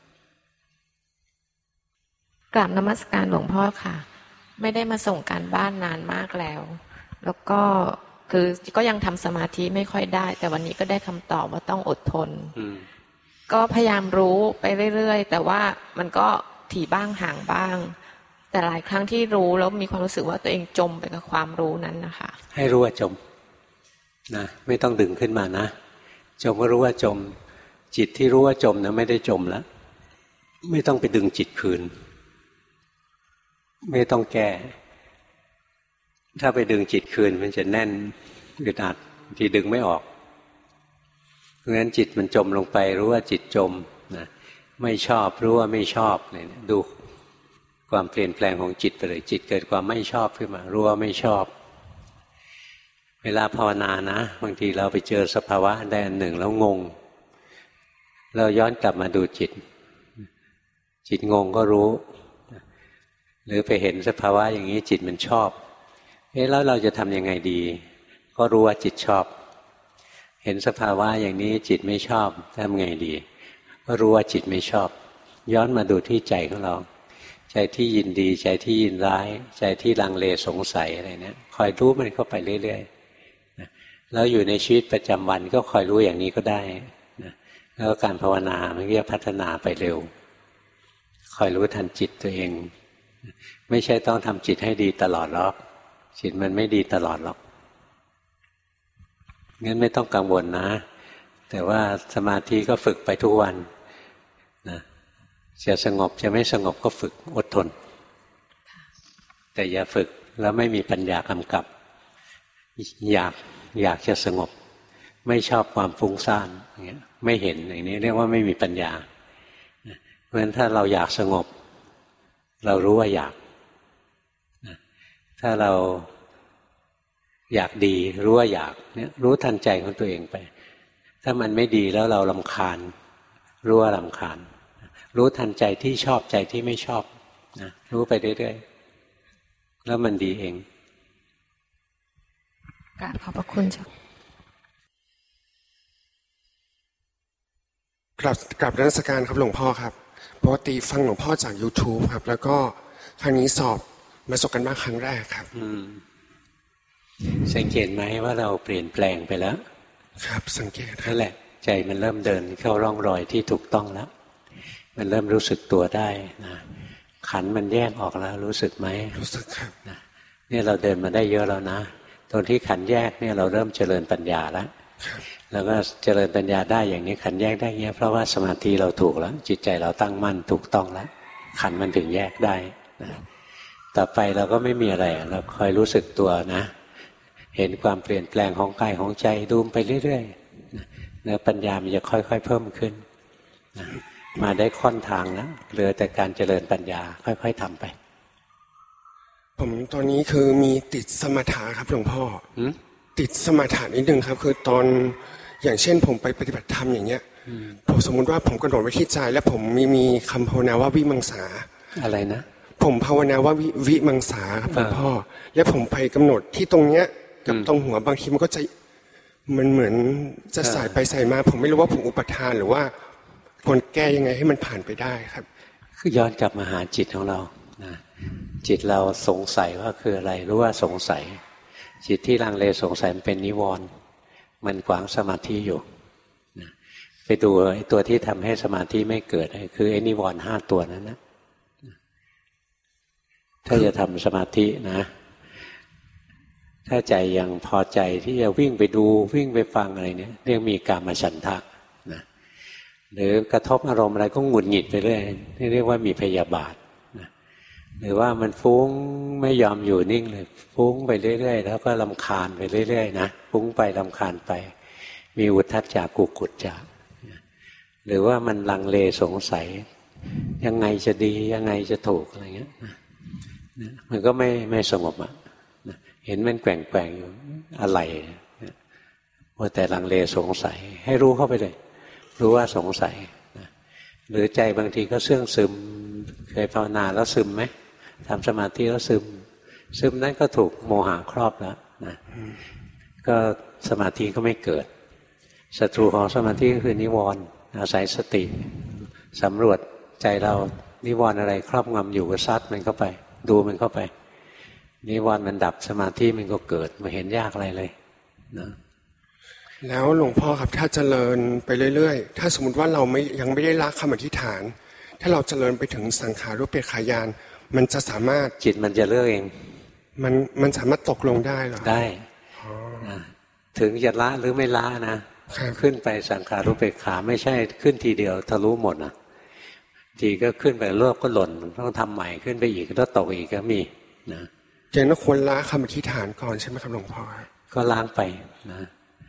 กราบนมัสการหลวงพ่อค่ะไม่ได้มาส่งการบ้านนานมากแล้วแล้วก็คือก็ยังทำสมาธิไม่ค่อยได้แต่วันนี้ก็ได้คำตอบว่าต้องอดทนก็พยายามรู้ไปเรื่อยๆแต่ว่ามันก็ถี่บ้างห่างบ้างแต่หลายครั้งที่รู้แล้วมีความรู้สึกว่าตัวเองจมไปกับความรู้นั้นนะคะให้รู้ว่าจมนะไม่ต้องดึงขึ้นมานะจมก็รู้ว่าจมจิตที่รู้ว่าจมนะไม่ได้จมแล้วไม่ต้องไปดึงจิตคืนไม่ต้องแก้ถ้าไปดึงจิตคืนมันจะแน่นอึดอัดที่ดึงไม่ออกเพราะฉะนั้นจิตมันจมลงไปรู้ว่าจิตจมนะไม่ชอบรู้ว่าไม่ชอบเนี่ยดูความเปลี่ยนแปลงของจิตไปเลยจิตเกิดความไม่ชอบขึ้นมารู้ว่าไม่ชอบเวลาภาวนานะบางทีเราไปเจอสภาวะใดอันหนึ่งแล้วงงเราย้อนกลับมาดูจิตจิตงงก็รู้หรือไปเห็นสภาวะอย่างนี้จิตมันชอบเอ๊ะแล้วเราจะทำยังไงดีก็รู้ว่าจิตชอบเห็นสภาวะอย่างนี้จิตไม่ชอบทำไงดีก็รู้ว่าจิตไม่ชอบย้อนมาดูที่ใจของเราใจที่ยินดีใจที่ยินร้ายใจที่ลังเลสงสัยอะไรเนี่ยคอยรู้มันเข้าไปเรื่อยๆแล้วอยู่ในชีวิตประจำวันก็คอยรู้อย่างนี้ก็ได้นะแล้วการภาวนามันก็จะพัฒนาไปเร็วคอยรู้ทันจิตตัวเองไม่ใช่ต้องทำจิตให้ดีตลอดหรอกจิตมันไม่ดีตลอดหรอกงั้นไม่ต้องกังวลนะแต่ว่าสมาธิก็ฝึกไปทุกวันนะจะสงบจะไม่สงบก็ฝึกอดทนแต่อย่าฝึกแล้วไม่มีปัญญากำกับอยากอยากจะสงบไม่ชอบความฟุ้งซ่านอย่างเงี้ยไม่เห็นอย่างนี้เรียกว่าไม่มีปัญญาเพราะฉะนั้นถ้าเราอยากสงบเรารู้ว่าอยากถ้าเราอยากดีรู้ว่าอยากเนี่ยรู้ทันใจของตัวเองไปถ้ามันไม่ดีแล้วเรารำคาญรู้ว่ารำคาญรู้ทันใจที่ชอบใจที่ไม่ชอบนะรู้ไปเรื่อยๆแล้วมันดีเองกราบขอบพระคุณเจ้ากราบกราบนมัสการครับหลวงพ่อครับปกติฟังหลวงพ่อจาก YouTube ครับแล้วก็ครั้งนี้สอบมาสอบกันบ้างครั้งแรกครับสังเกตไหมว่าเราเปลี่ยนแปลงไปแล้วครับสังเกตนั่นแหละใจมันเริ่มเดินเข้าร่องรอยที่ถูกต้องแล้วมันเริ่มรู้สึกตัวได้นะขันมันแยกออกแล้วรู้สึกไหมรู้สึกครับนะเนี่ยเราเดินมาได้เยอะแล้วนะตอนที่ขันแยกเนี่ยเราเริ่มเจริญปัญญาแล้วแล้วก็เจริญปัญญาได้อย่างนี้ขันแยกได้เงี้ยเพราะว่าสมาธิเราถูกแล้วจิตใจเราตั้งมั่นถูกต้องแล้วขันมันถึงแยกได้นะต่อไปเราก็ไม่มีอะไรเราคอยรู้สึกตัวนะเห็นความเปลี่ยนแปลงของกายของใจดูไปเรื่อยๆแล้วปัญญามันจะค่อยๆเพิ่มขึ้นนะมาได้ค่อนทางแล้วเหลือแต่การเจริญปัญญาค่อยๆทำไปผมตอนนี้คือมีติดสมถะครับหลวงพ่อติดสมถะนิดนึงครับคือตอนอย่างเช่นผมไปปฏิบัติธรรมอย่างเงี้ยผมสมมุติว่าผมกำหนดไว้ที่ใจแล้วผมมีมีคำภาวนาว่าวิมังสาอะไรนะผมภาวนาว่าวิวิมังสาครับหลวงพ่อแล้วผมไปกำหนดที่ตรงเนี้ยกับตรงหัวบางทีมันก็จะมันเหมือนจะสายไปสายมาผมไม่รู้ว่าผมอุปทานหรือว่าควรแก้ยังไงให้มันผ่านไปได้ครับคือย้อนกลับมาหาจิตของเรานะจิตเราสงสัยว่าคืออะไรรู้ว่าสงสัยจิตที่ลังเลสงสัยมันเป็นนิวรณ์มันขวางสมาธิอยู่นะไปดูไอ้ตัวที่ทำให้สมาธิไม่เกิดคือไอ้นิวรณ์ห้าตัวนั้นนะถ้าจะทำสมาธินะถ้าใจยังพอใจที่จะวิ่งไปดูวิ่งไปฟังอะไรเนี่ยเรียกมีกามฉันทะนะหรือกระทบอารมณ์อะไรก็หงุดหงิดไปเรื่อยนี่เรียกว่ามีพยาบาทนะหรือว่ามันฟุ้งไม่ยอมอยู่นิ่งเลยฟุ้งไปเรื่อยๆแล้วก็รำคาญไปเรื่อยๆนะฟุ้งไปรำคาญไปมีอุทธัจจะกุกุจจะหรือว่ามันลังเลสงสัยยังไงจะดียังไงจะถูกอะไรเงี้ยมันก็ไม่ไม่สงบอ่ะเห็นมันแกว่งๆอยู่อะไรว่าแต่ลังเลสงสัยให้รู้เข้าไปเลยรู้ว่าสงสัยหรือใจบางทีก็เสื่องซึมเคยภาวนาแล้วซึมไหมทำสมาธิแล้วซึมซึมนั้นก็ถูกโมหะครอบแล้วนะก็สมาธิก็ไม่เกิดศัตรูของสมาธิก็คือนิวรณ์อาศัยสติสำรวจใจเรานิวรณ์อะไรครอบงำอยู่ก็ซัดมันเข้าไปดูมันเข้าไปนิวรณ์มันดับสมาธิมันก็เกิดไม่เห็นยากอะไรเลยนะแล้วหลวงพ่อครับถ้าเจริญไปเรื่อยๆถ้าสมมติว่าเราไม่ยังไม่ได้ละคำอธิษฐานถ้าเราเจริญไปถึงสังขารุปเปกขายานมันจะสามารถจิตมันจะเลิกเองมันมันสามารถตกลงได้หรอได้ถึงจะละหรือไม่ละนะขึ้นไปสังขารุปเปกขาไม่ใช่ขึ้นทีเดียวทะลุหมดนะทีก็ขึ้นไปโลกก็หล่นต้องทำใหม่ขึ้นไปอีกแล้วตกอีกก็มีนะอย่างนั้นควรล้างคำอธิษฐานก่อนใช่ไหมครับหลวงพ่อก็ล้างไปนะ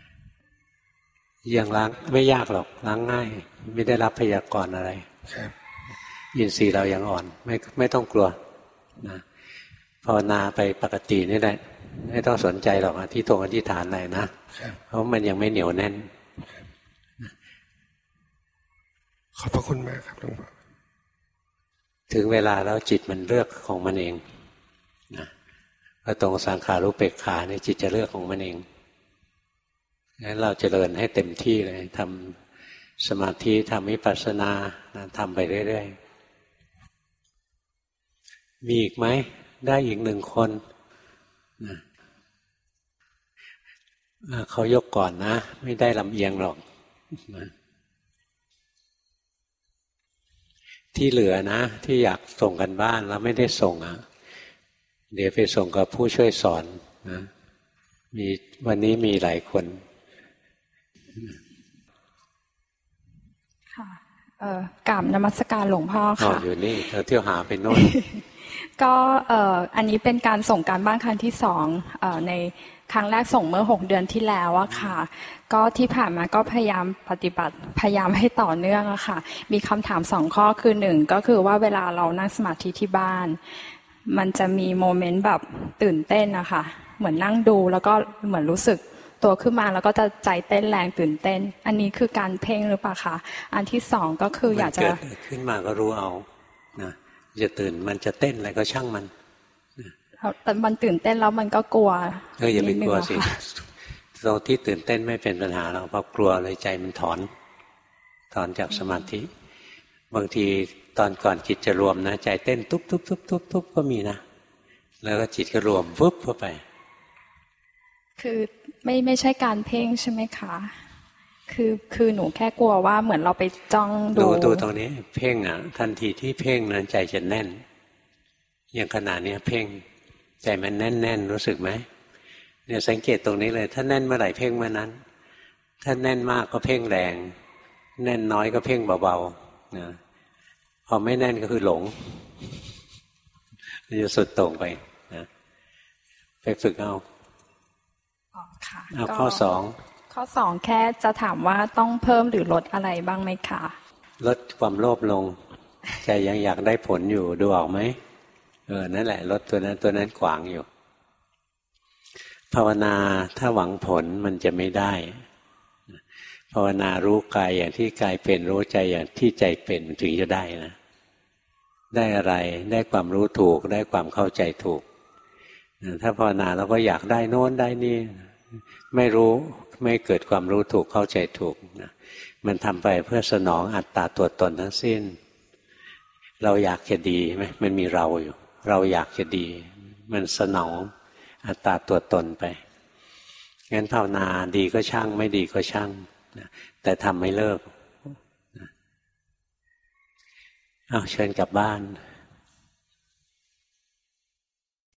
ยังล้างไม่ยากหรอกล้างง่ายไม่ได้รับพยากรณ์อะไรครับอินทรีย์เรายังอ่อนไม่ไม่ต้องกลัวนะภาวนาไปปกตินี่แหละไม่ต้องสนใจหรอกที่ตรงอธิษฐานอะไรนะเพราะมันยังไม่เหนียวแน่นขอบพระคุณมากครับหลวงพ่อถึงเวลาแล้วจิตมันเลือกของมันเองนะพอตรงสังขารุปเปกขาเนี่ยจิตจะเลือกของมันเองงั้นเราเจริญให้เต็มที่เลยทำสมาธิทำวิปัสสนาทำไปเรื่อยๆมีอีกไหมได้อีกหนึ่งคนนะเขายกก่อนนะไม่ได้ลำเอียงหรอกนะที่เหลือนะที่อยากส่งกันบ้านแล้วไม่ได้ส่งอ่ะเดี๋ยวไปส่งกับผู้ช่วยสอนนะมีวันนี้มีหลายคนค่ะเอ่อกราบนมัสการหลวงพ่อค่ะอยู่นี่เธอเที่ยวหาไปโน่นก็เอ่ออันนี้เป็นการส่งการบ้านครั้งที่สองเอ่อในครั้งแรกส่งเมื่อหกเดือนที่แล้วอะค่ะก็ที่ผ่านมาก็พยายามปฏิบัติพยายามให้ต่อเนื่องอะค่ะมีคำถามสองข้อคือหนึ่งก็คือว่าเวลาเรานั่งสมาธิที่บ้านมันจะมีโมเมนต์แบบตื่นเต้นนะคะเหมือนนั่งดูแล้วก็เหมือนรู้สึกตัวขึ้นมาแล้วก็จะใจเต้นแรงตื่นเต้นอันนี้คือการเพ่งหรือเปล่าคะอันที่สองก็คืออยากจะเกิดขึ้นมาก็รู้เอานะจะตื่นมันจะเต้นอะไรก็ช่างมันแต่มันตื่นเต้นแล้วมันก็กลัวเอออย่าไปกลัวสิตรงที่ตื่นเต้นไม่เป็นปัญหาเราพอกลัวเลยใจมันถอนถอนจากสมาธิบางทีตอนก่อนจิตจะรวมนะใจเต้นตุ๊บตุ๊บตุ๊บตุ๊บตุ๊บก็มีนะแล้วก็จิตก็รวมวุบเข้าไปคือไม่ไม่ใช่การเพ่งใช่ไหมคะคือคือหนูแค่กลัวว่าเหมือนเราไปจ้องดูดูดูตรงนี้เพ่งอ่ะทันทีที่เพ่งนั้นใจจะแน่นอย่างขณะนี้เพ่งใจมันแน่นแน่นรู้สึกไหมเนี่ยสังเกตตรงนี้เลยถ้าแน่นเมื่อไหร่เพ่งเมื่อนั้นถ้าแน่นมากก็เพ่งแรงแน่นน้อยก็เพ่งเบาๆนะพอไม่แน่นก็คือหลงจะสุดตรงไปนะไปฝึกเอาเอาข้อสองข้อสองแค่จะถามว่าต้องเพิ่มหรือลดอะไรบ้างไหมคะลดความโลภลงใจยังอยากได้ผลอยู่ดูออกไหมเออนั่นแหละลดตัวนั้นตัวนั้นขวางอยู่ภาวนาถ้าหวังผลมันจะไม่ได้ภาวนารู้กายอย่างที่กายเป็นรู้ใจอย่างที่ใจเป็นถึงจะได้นะได้อะไรได้ความรู้ถูกได้ความเข้าใจถูกถ้าภาวนาเราก็อยากได้โน้นได้นี่ไม่รู้ไม่เกิดความรู้ถูกเข้าใจถูกนะมันทำไปเพื่อสนองอัตตาตัวตนทั้งสิ้นเราอยากจะดีไหมมันมีเราอยู่เราอยากจะดีมันสนองอัตตาตัวตนไปงั้นภาวนาดีก็ช่างไม่ดีก็ช่างนะแต่ทำไม่เลิกนะอ้าวเชิญกลับบ้าน